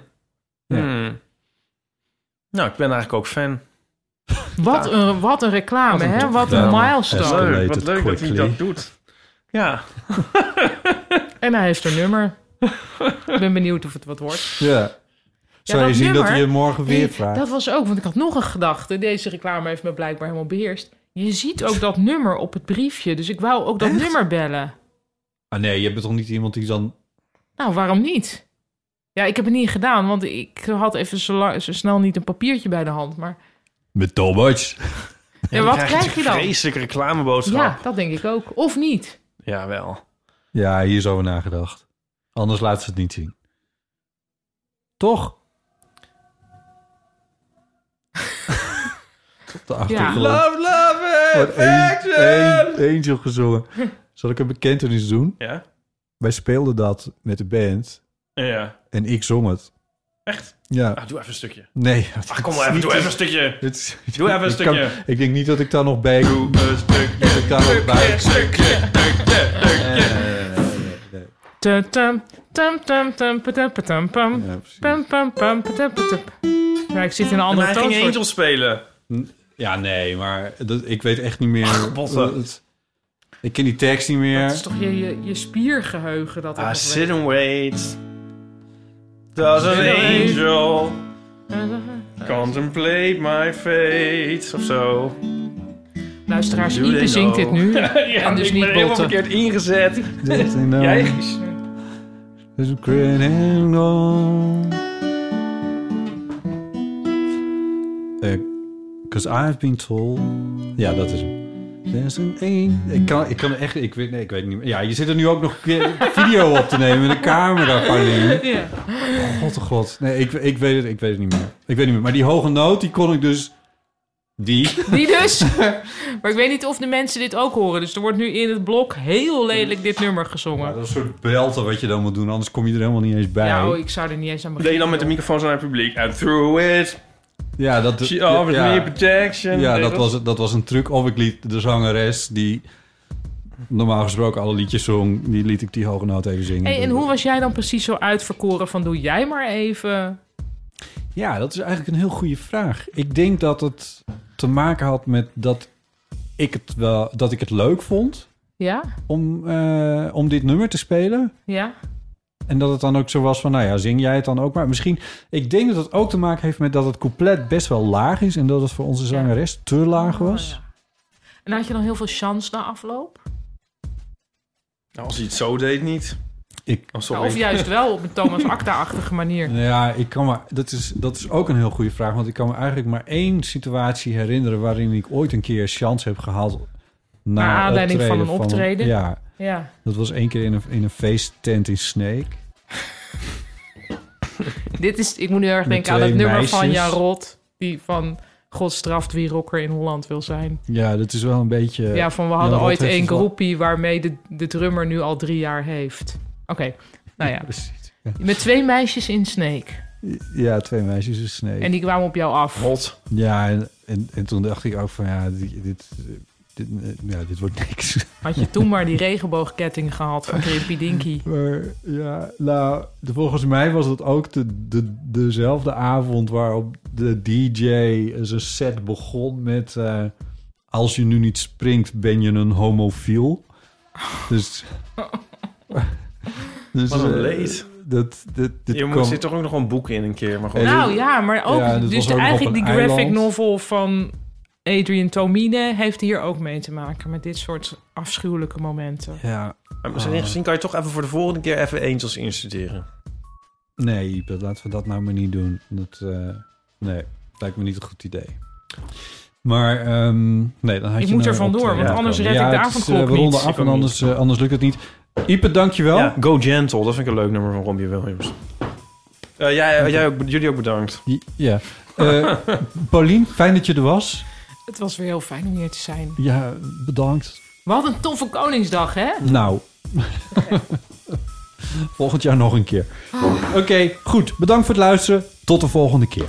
ik ben eigenlijk ook fan. Wat een reclame, hè? Wat een milestone. Wat leuk dat hij dat doet. Ja. En hij heeft een nummer. Ik ben benieuwd of het wat wordt. Ja. Zou je zien dat hij je morgen weer vraagt? Dat was ook, want ik had nog een gedachte. Deze reclame heeft me blijkbaar helemaal beheerst. Je ziet ook dat nummer op het briefje. Dus ik wou ook dat nummer bellen. Ah nee, je bent toch niet iemand die dan... Nou, waarom niet? Ja, ik heb het niet gedaan, want ik had even zo snel niet een papiertje bij de hand. Maar... Met Thomas. Ja, wat krijg je dan? Een vreselijke reclameboodschap. Ja, dat denk ik ook. Of niet? Ja, wel. Ja, hier is over nagedacht. Anders laten ze het niet zien. Toch? Op de achtergrond. Love, affection! Angel gezongen. Zal ik een bekentenis doen? Ja. Wij speelden dat met de band. Ja. En ik zong het. Echt? Ja. Doe even een stukje. Nee. Kom maar even, doe even een stukje. Doe even een stukje. Ik denk niet dat ik daar nog bij... Doe een stukje. Dat ik daar nog bij... Stukje. Ja, ik zit in een andere toon. Hij ging Angel spelen. Ja, nee, maar ik weet echt niet meer... Ik ken die tekst niet meer. Dat is toch je spiergeheugen dat I sit and wait. Does an angel contemplate my fate? Of zo. Luisteraars, Ipe zingt dit nu. Ja, en dus ik niet ben helemaal Botten. verkeerd ingezet. Jij? There's a great angle. 'Cause I've been told... Ja, dat is hem. There's an angel. Ik kan echt... Ik weet niet meer. Ja, je zit er nu ook nog video op te nemen met een camera. Ja. God, oh god. Nee, ik weet het niet meer. Ik weet niet meer. Maar die hoge noot, die kon ik dus... Die dus. Maar ik weet niet of de mensen dit ook horen. Dus er wordt nu in het blok heel lelijk dit nummer gezongen. Ja, dat is een soort belten wat je dan moet doen. Anders kom je er helemaal niet eens bij. Ja, ik zou er niet eens aan beginnen. Deed je dan met de microfoon zo naar het publiek. And through it. Ja, dat... She offered me protection. Ja, dat was een truc. Of ik liet de zangeres die normaal gesproken alle liedjes zong... die liet ik die hoge noot even zingen. Hey, en hoe was jij dan precies zo uitverkoren van doe jij maar even... Ja, dat is eigenlijk een heel goede vraag. Ik denk dat het te maken had met dat ik het leuk vond... Ja? Om dit nummer te spelen. Ja. En dat het dan ook zo was van, nou ja, zing jij het dan ook maar. Misschien, ik denk dat het ook te maken heeft met dat het couplet best wel laag is... en dat het voor onze zangeres te laag was. Ja. En had je dan heel veel chance na afloop? Nou, als hij het zo deed, niet. Of juist wel op een Thomas Akda-achtige manier. Ja, dat is ook een heel goede vraag. Want ik kan me eigenlijk maar één situatie herinneren... waarin ik ooit een keer chance heb gehaald... naar aanleiding van een optreden? Ja. Dat was 1 keer in een feesttent in Sneek. Ik moet nu erg denken aan het nummer van Jan Rot... die van God straft wie rocker in Holland wil zijn. Ja, dat is wel een beetje... Ja, we hadden Jan ooit Rot heeft één het wel- groepie waarmee de drummer nu al 3 jaar heeft. Oké, nou ja. Precies. Ja. Met 2 meisjes in Snake. Ja, 2 meisjes is Snake. En die kwamen op jou af. Hot. Ja, en toen dacht ik ook van ja, dit wordt niks. Had je toen maar die regenboogketting gehad van Krimpy Dinky. Maar ja, nou, volgens mij was het ook dezelfde avond waarop de DJ zijn set begon met... als je nu niet springt, ben je een homofiel. Dus... Wat een leed. Je moest hier toch ook nog een boek in een keer. Maar gewoon... Nou ja, maar ook... Ja, dus eigenlijk die graphic novel van Adrian Tomine heeft hier ook mee te maken. Met dit soort afschuwelijke momenten. Ja. Maar misschien kan je toch even voor de volgende keer even Angels instuderen. Nee, laten we dat nou maar niet doen. Nee, lijkt me niet een goed idee. Maar nee, dan had ik je moet er nou vandoor, op, want anders red ik de avondklok we niet. ronden af en anders lukt het niet. Ipe, dankjewel. Ja, Go Gentle, dat vind ik een leuk nummer van Robbie Williams. Jij ook, jullie ook bedankt. Ja. Paulien, fijn dat je er was. Het was weer heel fijn om hier te zijn. Ja, bedankt. We hadden een toffe Koningsdag, hè? Nou. Volgend jaar nog een keer. Oké, goed. Bedankt voor het luisteren. Tot de volgende keer.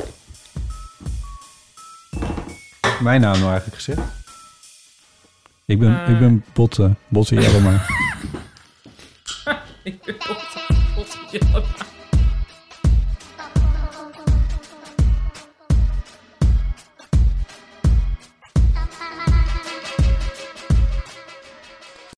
Mijn naam nou eigenlijk gezegd? Ik ben Botte Jellema. Ik ben Botte Jellema.